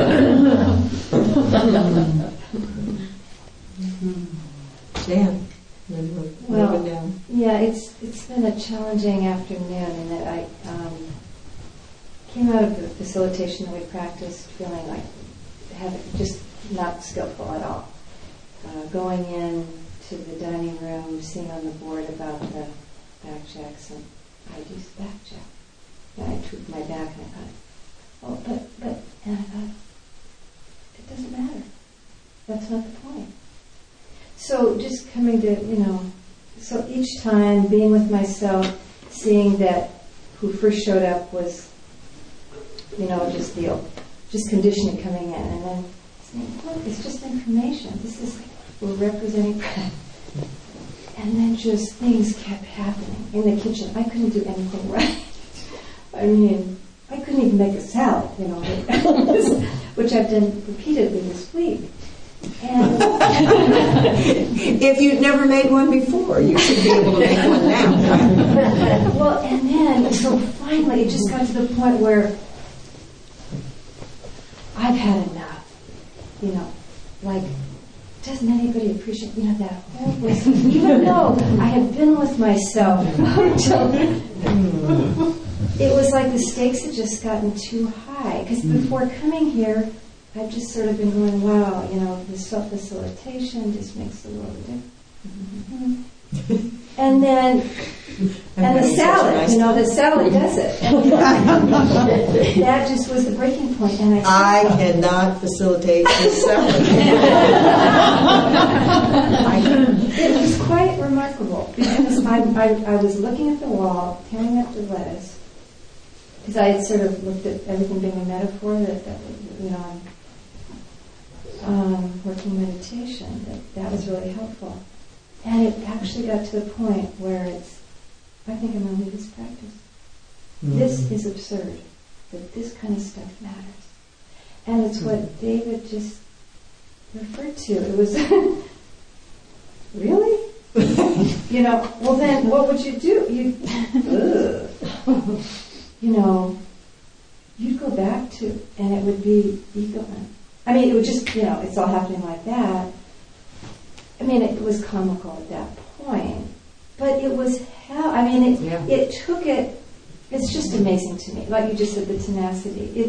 A: Dan.
M: Well, yeah, it's been a challenging afternoon in that I came out of the facilitation that we practiced feeling like just not skillful at all. Going in to the dining room, seeing on the board about the back checks, and I used back check. And I tweaked my back and I thought, oh, but, and I thought, it doesn't matter. That's not the point. So just coming to, so each time being with myself, seeing that who first showed up was, just conditioning coming in, and then saying, look, it's just information. This is, we're representing breath. And then just things kept happening in the kitchen. I couldn't do anything right. I mean, I couldn't even make a salad, which I've done repeatedly this week. And
A: if you'd never made one before, you should be able to make one now.
M: Well, and then, so finally, it just got to the point where I've had enough. Doesn't anybody appreciate, that whole voice? Even though I had been with myself until it was like the stakes had just gotten too high. Because before coming here, I've just sort of been going, wow, the self-facilitation just makes the world a difference. And then, and the salad, the salad does it. And that just was the breaking point. And
A: I cannot facilitate this salad.
M: It was quite remarkable because I was looking at the wall, tearing up the lettuce, because I had sort of looked at everything being a metaphor that I'm working meditation, that was really helpful. And it actually got to the point where I think I'm going to leave this practice. Mm-hmm. This is absurd, that this kind of stuff matters. And it's what David just referred to. It was, really? Well then, what would you do? You'd go back to, and it would be ego. I mean, it would just, it's all happening like that. I mean, it was comical at that point, but it was hell. I mean, it took it. It's just amazing to me. Like you just said, the tenacity.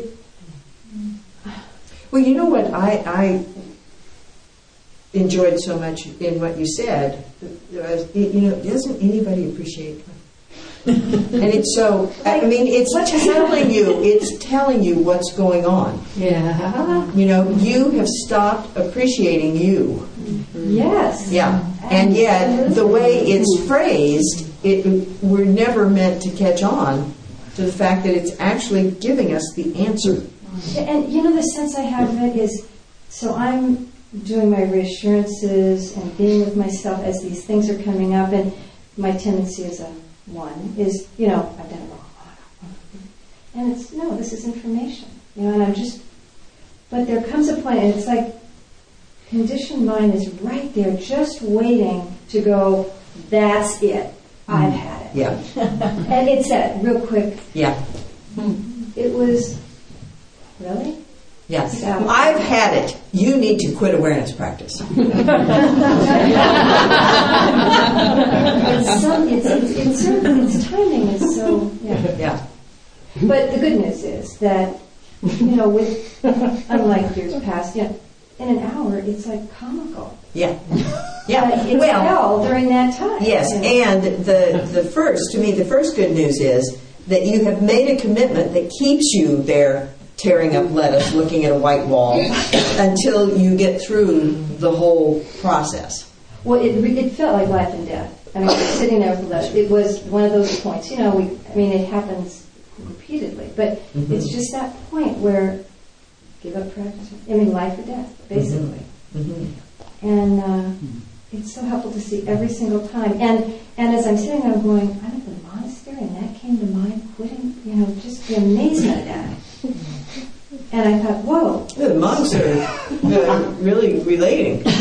A: Well, you know what I enjoyed so much in what you said. Doesn't anybody appreciate that? And it's so. I mean, it's telling you what's going on.
M: Yeah.
A: You have stopped appreciating you.
M: Yes.
A: Yeah. And yet, the way it's phrased, we're never meant to catch on to the fact that it's actually giving us the answer.
M: And the sense I have of it is, so I'm doing my reassurances and being with myself as these things are coming up, and my tendency is I've done it wrong. And it's, no, this is information. And I'm just, but there comes a point, and it's like, conditioned mind is right there, just waiting to go, that's it. I've had it.
A: Yeah.
M: And it said, real quick.
A: Yeah.
M: It was, really?
A: Yes. I've had it. You need to quit awareness practice.
M: Its timing is so,
A: yeah.
M: But the good news is that, unlike years past, in an hour, it's like comical.
A: Yeah. Yeah.
M: It's hell during that time.
A: Yes, and the first good news is that you have made a commitment that keeps you there tearing up lettuce, looking at a white wall, until you get through the whole process.
M: Well, it felt like life and death. I mean, sitting there with the lettuce, it was one of those points. It happens repeatedly, but it's just that point where give up practice. Life or death, basically. Mm-hmm. And it's so helpful to see every single time. And as I'm sitting there, I'm going, I'm at the monastery, and that came to mind, quitting, just the amazement of that. And I thought, whoa.
A: The monks are really relating. Oh,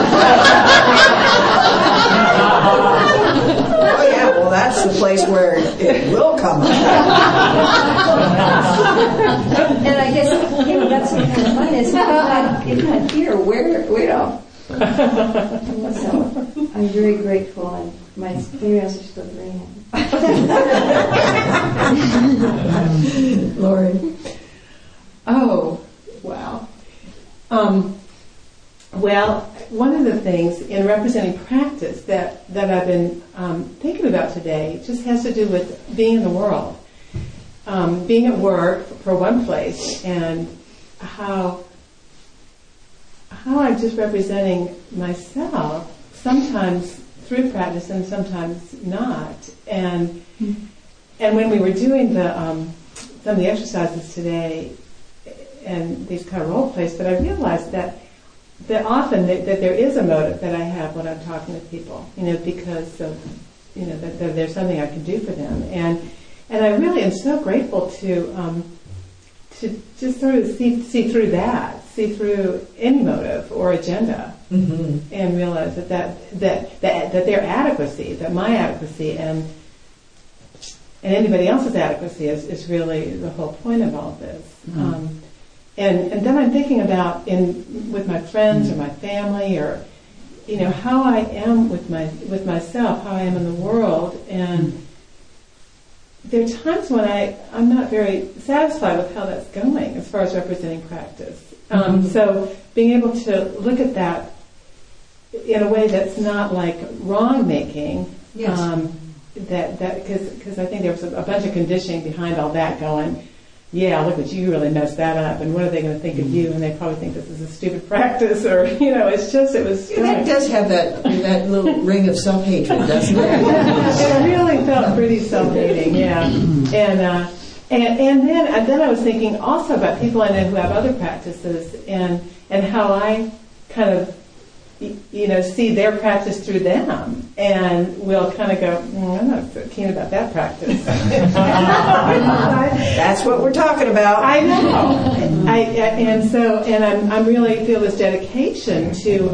A: yeah, well, that's the place where it will come up.
M: And I guess, that's what kind of fun is. If not here, where? So, I'm very grateful, and my fingernails are still green.
K: Lori. Oh, wow. Well, one of the things in representing practice that I've been thinking about today just has to do with being in the world. being at work for one place and how I'm just representing myself, sometimes through practice and sometimes not. And when we were doing some of the exercises today and these kind of role plays, but I realized that often that there is a motive that I have when I'm talking to people, because of, that there's something I can do for them. And I really am so grateful to just sort of see through any motive or agenda, and realize that their adequacy, that my adequacy and anybody else's adequacy is really the whole point of all this. And then I'm thinking about with my friends or my family, or how I am with myself, how I am in the world, and there are times when I'm not very satisfied with how that's going as far as representing practice. So being able to look at that in a way that's not like wrong making, because I think there was a bunch of conditioning behind all that going, yeah, look at you really messed that up, and what are they going to think of you? And they probably think this is a stupid practice, or it was.
A: That does have that little ring of self-hatred, doesn't it?
K: It really felt pretty self-hating, yeah. And then I was thinking also about people I know who have other practices, and how I kind of see their practice through them, and we'll kind of go, I'm not so keen about that practice.
A: That's what we're talking about.
K: I know. I'm really feel this dedication to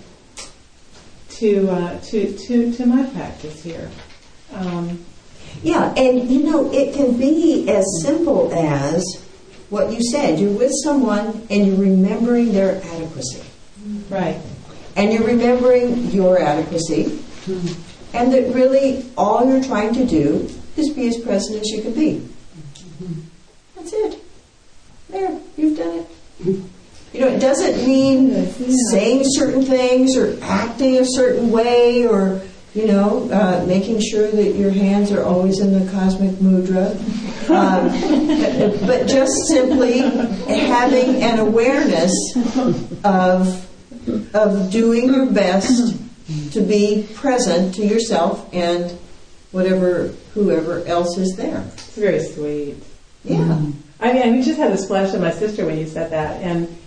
K: my practice here.
A: Yeah, and it can be as simple as what you said. You're with someone and you're remembering their adequacy.
K: Right.
A: And you're remembering your adequacy, and that really all you're trying to do is be as present as you can be. That's it. There, you've done it. It doesn't mean saying certain things or acting a certain way, or making sure that your hands are always in the cosmic mudra, but just simply having an awareness of doing your best to be present to yourself and whoever else is there.
K: It's very sweet.
A: Yeah.
K: I mean, we just had this flash of my sister when you said that,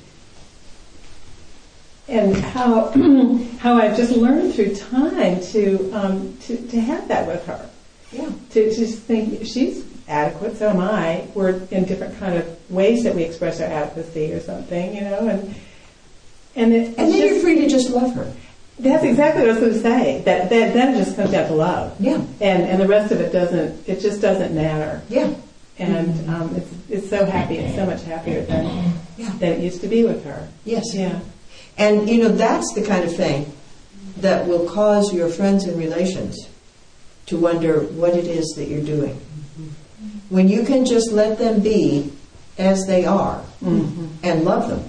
K: and how I've just learned through time to have that with her.
A: Yeah.
K: To just think she's adequate, so am I. We're in different kind of ways that we express our adequacy or something, And then
A: you're free to just love her.
K: That's exactly what I was going to say. That it just comes down to love.
A: Yeah.
K: And the rest of it just doesn't matter.
A: Yeah.
K: And it's so happy. It's so much happier than it used to be with her.
A: Yes.
K: Yeah.
A: And that's the kind of thing that will cause your friends and relations to wonder what it is that you're doing. When you can just let them be as they are and love them.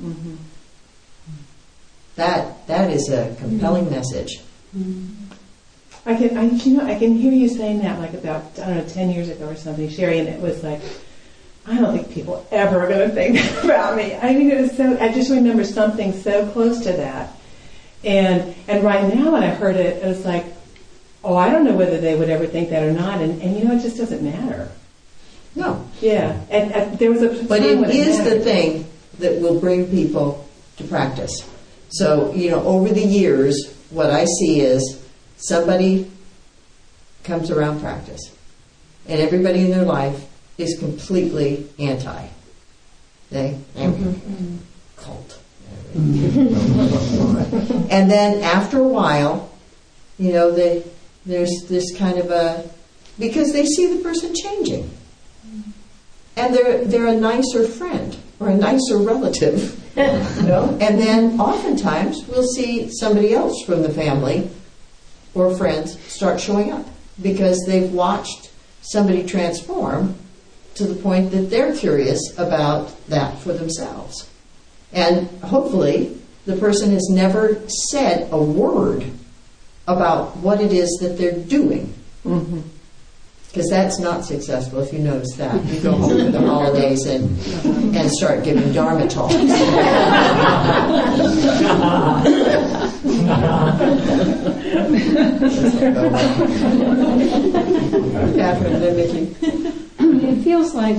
A: That is a compelling message.
K: I can hear you saying that like about 10 years ago or something, Sherry, and it was like, I don't think people ever are going to think about me. I mean, it was so. I just remember something so close to that, and right now when I heard it, it was like, oh, I don't know whether they would ever think that or not, and it just doesn't matter.
A: No.
K: Yeah, and there was a.
A: But it is the thing that will bring people to practice. So, over the years, what I see is somebody comes around practice, and everybody in their life is completely anti. Cult. And then after a while, there's this kind of because they see the person changing. And they're a nicer friend or a nicer relative. And then oftentimes we'll see somebody else from the family or friends start showing up because they've watched somebody transform to the point that they're curious about that for themselves. And hopefully the person has never said a word about what it is that they're doing. Because that's not successful, if you notice that. You go home for the holidays and start giving Dharma talks. Catherine, then Vicki.
N: It feels like,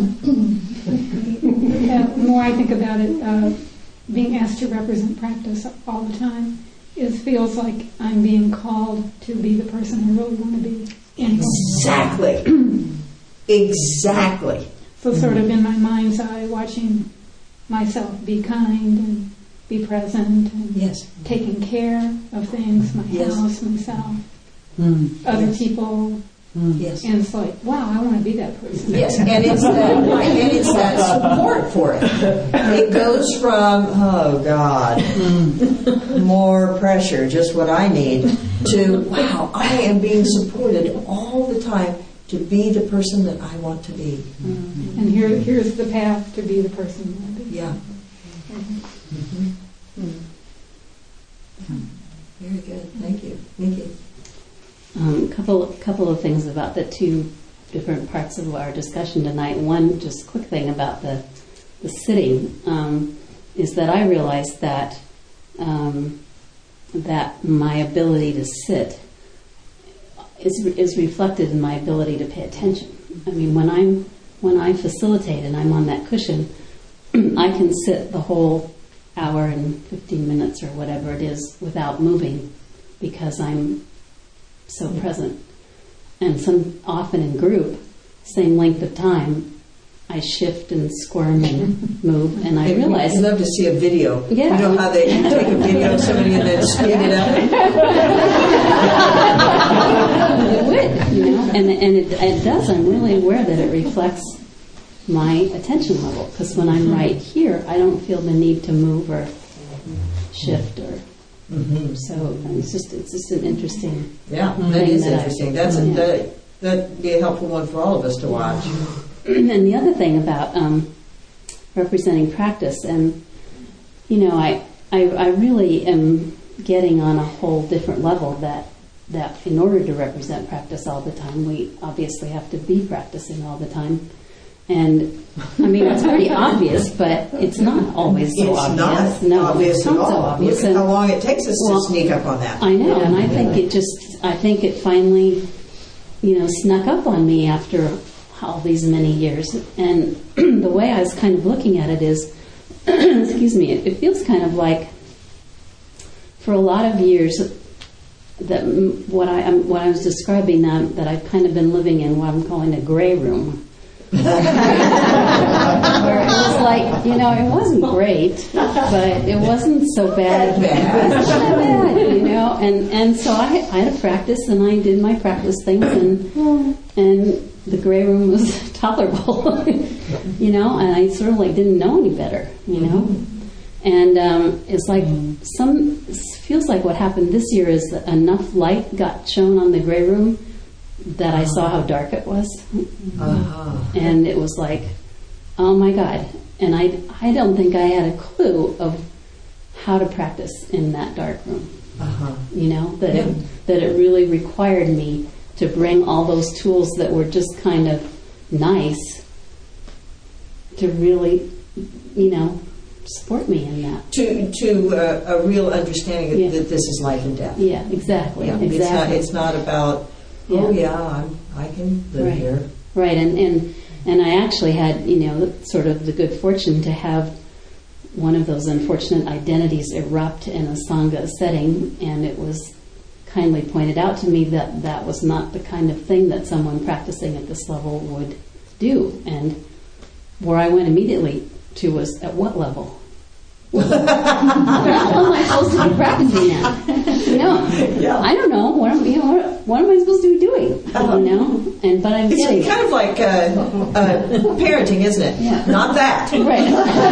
N: the more I think about it, being asked to represent practice all the time, it feels like I'm being called to be the person I really want to be.
A: Exactly. Exactly.
N: So sort of in my mind's eye, watching myself be kind and be present and taking care of things, my house, myself, other people.
A: Yes.
N: And it's like, wow, I want to be that person.
A: Yes, and it's that support for it. It goes from, oh God, more pressure, just what I need, to, wow, I am being supported all the time to be the person that I want to be.
N: And here's the path to be the person you want to be.
A: Yeah. Very good. Thank you. Nikki.
O: Couple of things about the two different parts of our discussion tonight. One, just quick thing about the sitting, is that I realized that that my ability to sit is reflected in my ability to pay attention. I mean, when I facilitate and I'm on that cushion, I can sit the whole hour and 15 minutes or whatever it is without moving because I'm so present. And often in group, same length of time, I shift and squirm and move, and I realize...
A: I'd love to see a video.
O: Yeah.
A: You know how they take a video of somebody and then speed it up?
O: It would, and it does. I'm really aware that it reflects my attention level, because when I'm right here, I don't feel the need to move or shift or... So it's just an interesting.
A: Yeah, that is interesting. That'd be a helpful one for all of us to watch.
O: And the other thing about representing practice, and I really am getting on a whole different level that in order to represent practice all the time, we obviously have to be practicing all the time. And I mean, it's pretty obvious, but it's not always so obvious.
A: It's not obvious at all.
O: So obvious.
A: Look at how long it takes us to sneak up on that.
O: I know, and I think it finally, snuck up on me after all these many years. And the way I was kind of looking at it is, excuse me, it feels kind of like for a lot of years that what I was describing that I've kind of been living in what I'm calling a gray room. Where it was like, it wasn't great, but it wasn't so bad. It wasn't so bad, and so I had a practice, and I did my practice things, and the gray room was tolerable, and I sort of like didn't know any better, and it's like feels like what happened this year is that enough light got shown on the gray room that I saw how dark it was. And it was like, oh my God. And I don't think I had a clue of how to practice in that dark room. That it really required me to bring all those tools that were just kind of nice to really, support me in that.
A: To a real understanding that this is life and death.
O: Yeah, exactly.
A: Yeah,
O: exactly.
A: It's not about... I can live here.
O: Right, and I actually had, sort of the good fortune to have one of those unfortunate identities erupt in a Sangha setting, and it was kindly pointed out to me that that was not the kind of thing that someone practicing at this level would do. And where I went immediately to was, at what level? What am I supposed to be practicing at? I don't know. What am I supposed to be doing? But I'm
A: it's
O: getting
A: kind of like parenting, isn't it?
O: Yeah.
A: Not that.
O: Right.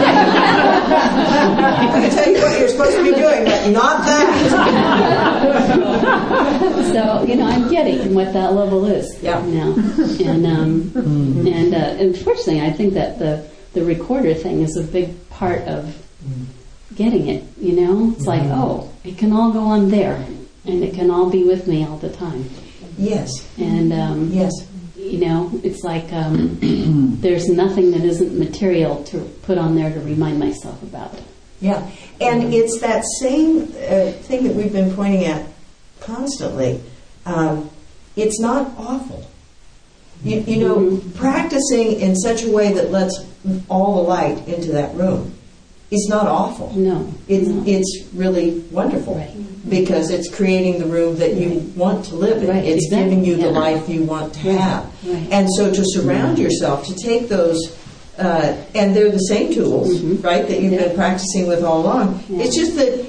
A: I can tell you what you're supposed to be doing, but not that.
O: So I'm getting what that level is now, and unfortunately, I think that the recorder thing is a big part of getting it, It's like, it can all go on there, and it can all be with me all the time.
A: Yes.
O: And
A: yes.
O: it's like there's nothing that isn't material to put on there to remind myself about.
A: Yeah, and it's that same thing that we've been pointing at constantly. It's not awful. Practicing in such a way that lets all the light into that room is not awful.
O: No.
A: It's really wonderful.
O: Right.
A: Because it's creating the room that you want to live in.
O: Right,
A: It's
O: exactly.
A: giving you the life you want to have.
O: Right.
A: And so to surround yourself, to take those, and they're the same tools, right, that you've been practicing with all along.
O: Yeah.
A: It's just that,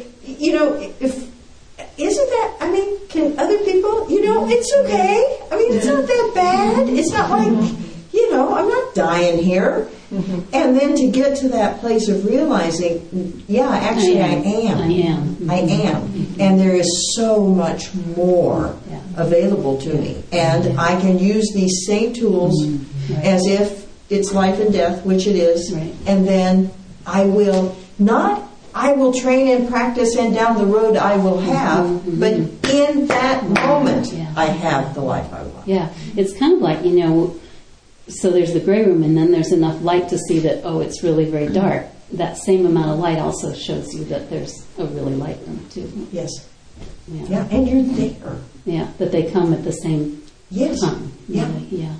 A: can other people, it's okay. I mean, it's not that bad. It's not like, I'm not dying here. And then to get to that place of realizing, actually I am. And there is so much more available to me. And I can use these same tools as if it's life and death, which it is.
O: Right.
A: And then I will train and practice, and down the road I will have, but in that moment I have the life I want.
O: Yeah, it's kind of like, so there's the gray room, and then there's enough light to see that, it's really very dark. That same amount of light also shows you that there's a really light room, too.
A: Yes. Yeah, and you're there.
O: Yeah, that they come at the same time.
A: Yeah.
O: Yeah.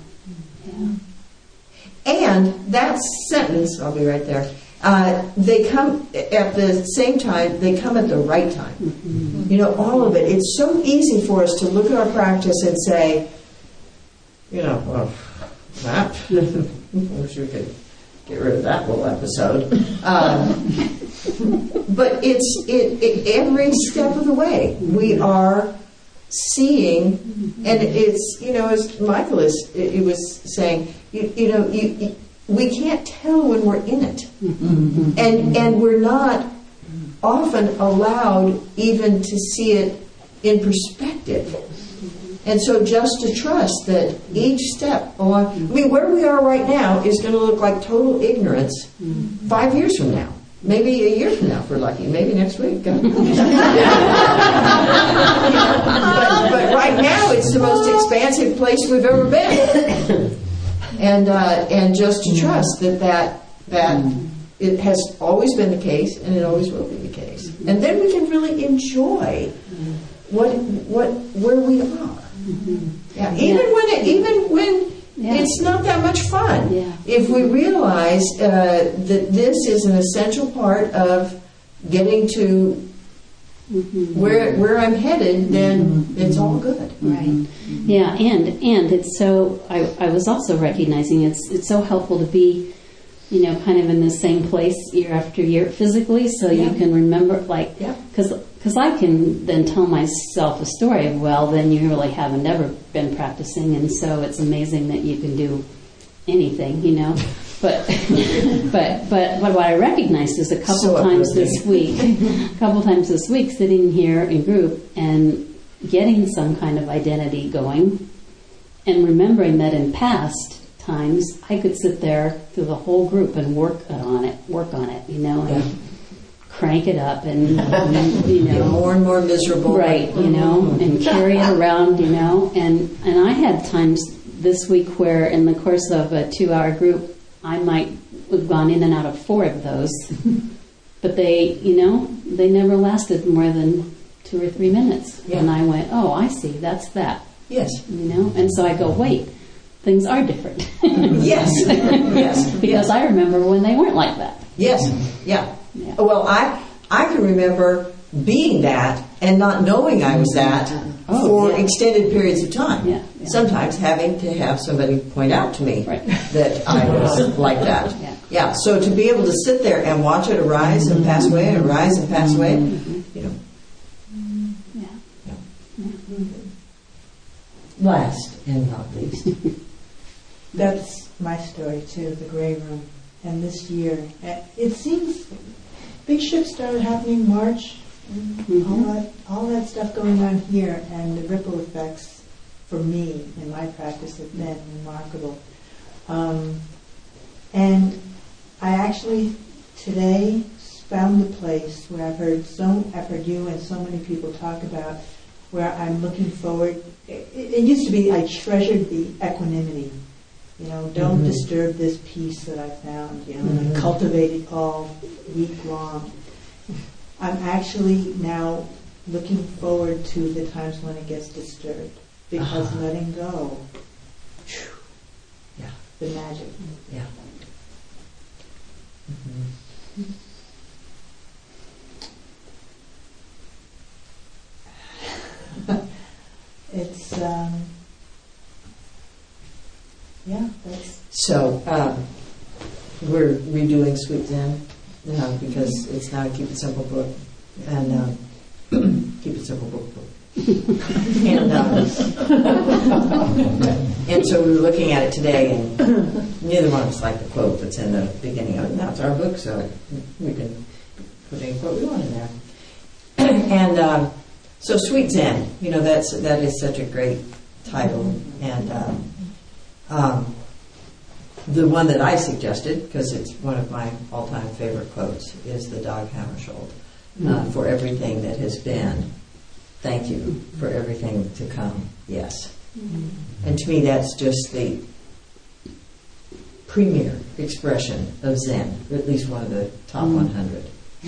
A: And that sentence, I'll be right there, they come at the same time, they come at the right time. All of it. It's so easy for us to look at our practice and say, that, I wish we could get rid of that whole episode. But it's every step of the way. We are seeing, and it's, as Michael was saying, we can't tell when we're in it. And we're not often allowed even to see it in perspective. And so just to trust that each step along, where we are right now is going to look like total ignorance 5 years from now. Maybe a year from now, if we're lucky. Maybe next week. But right now, it's the most expansive place we've ever been. And just to trust that it has always been the case, and it always will be the case. And then we can really enjoy where we are. Yeah. Even when it's not that much fun. Yeah. If we realize that this is an essential part of getting to where I'm headed, then it's all good.
O: Right. Yeah, and it's so. I was also recognizing it's so helpful to be, kind of in the same place year after year physically, so you can remember, because I can then tell myself a story of, then you really haven't ever been practicing, and so it's amazing that you can do anything, But what I recognized is a couple times this week, sitting here in group and getting some kind of identity going, and remembering that in past times I could sit there through the whole group and work on it, and crank it up, and
A: get more and more miserable,
O: right? And carry it around, and I had times this week where, in the course of a 2-hour group, I might have gone in and out of 4 of those, but they never lasted more than 2 or 3 minutes, and I went, I see, that's that.
A: Yes.
O: And so I go, wait, things are different.
A: Yes.
O: Because I remember when they weren't like that.
A: Yes. Yeah. Well, I can remember being that and not knowing I was that for extended periods of time. Yeah. Sometimes having to have somebody point out to me that I was like that. Yeah. So to be able to sit there and watch it arise and pass away and arise and pass away, Last and not least.
P: That's my story too, the gray room. And this year, it seems big shifts started happening March. All that stuff going on here, and the ripple effects for me in my practice have been remarkable. And I actually today found the place where I've heard you and so many people talk about where I'm looking forward. It used to be I treasured the equanimity. Don't disturb this peace that I found, and I cultivate it all week long. I'm actually now looking forward to the times when it gets disturbed, because letting go, the magic.
A: Yeah.
P: It's that's
A: so. We're redoing Sweet Zen because it's now a Keep It Simple book, and Keep It Simple book. And so we were looking at it today, and neither one of us liked the quote that's in the beginning of it. Now it's our book, so we can put any quote we want in there. And so Sweet Zen, that is such a great title, and the one that I suggested, because it's one of my all-time favorite quotes, is the Dag Hammarskjöld. For everything that has been, thank you. For everything to come, yes. And to me, that's just the premier expression of Zen, or at least one of the top 100.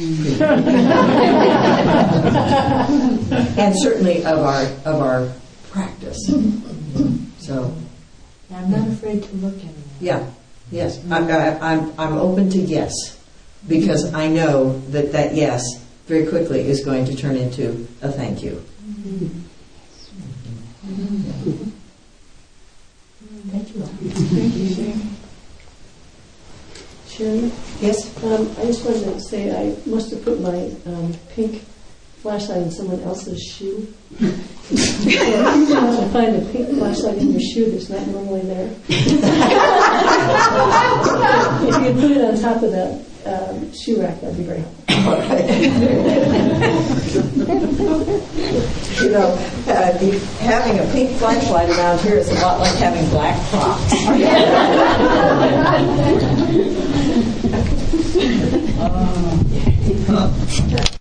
A: And certainly of our practice. So
P: I'm not afraid to look at it.
A: Yeah, yes. I'm open to yes, because I know that yes very quickly is going to turn into a thank you.
P: Thank you.
G: Thank you. Sharon?
A: Yes?
G: I just wanted to say I must have put my pink flashlight in someone else's shoe. If you want to find a pink flashlight in your shoe that's not normally there. If you could put it on top of that shoe rack, that'd be very helpful.
A: Having a pink flashlight around here is a lot like having black Crocs.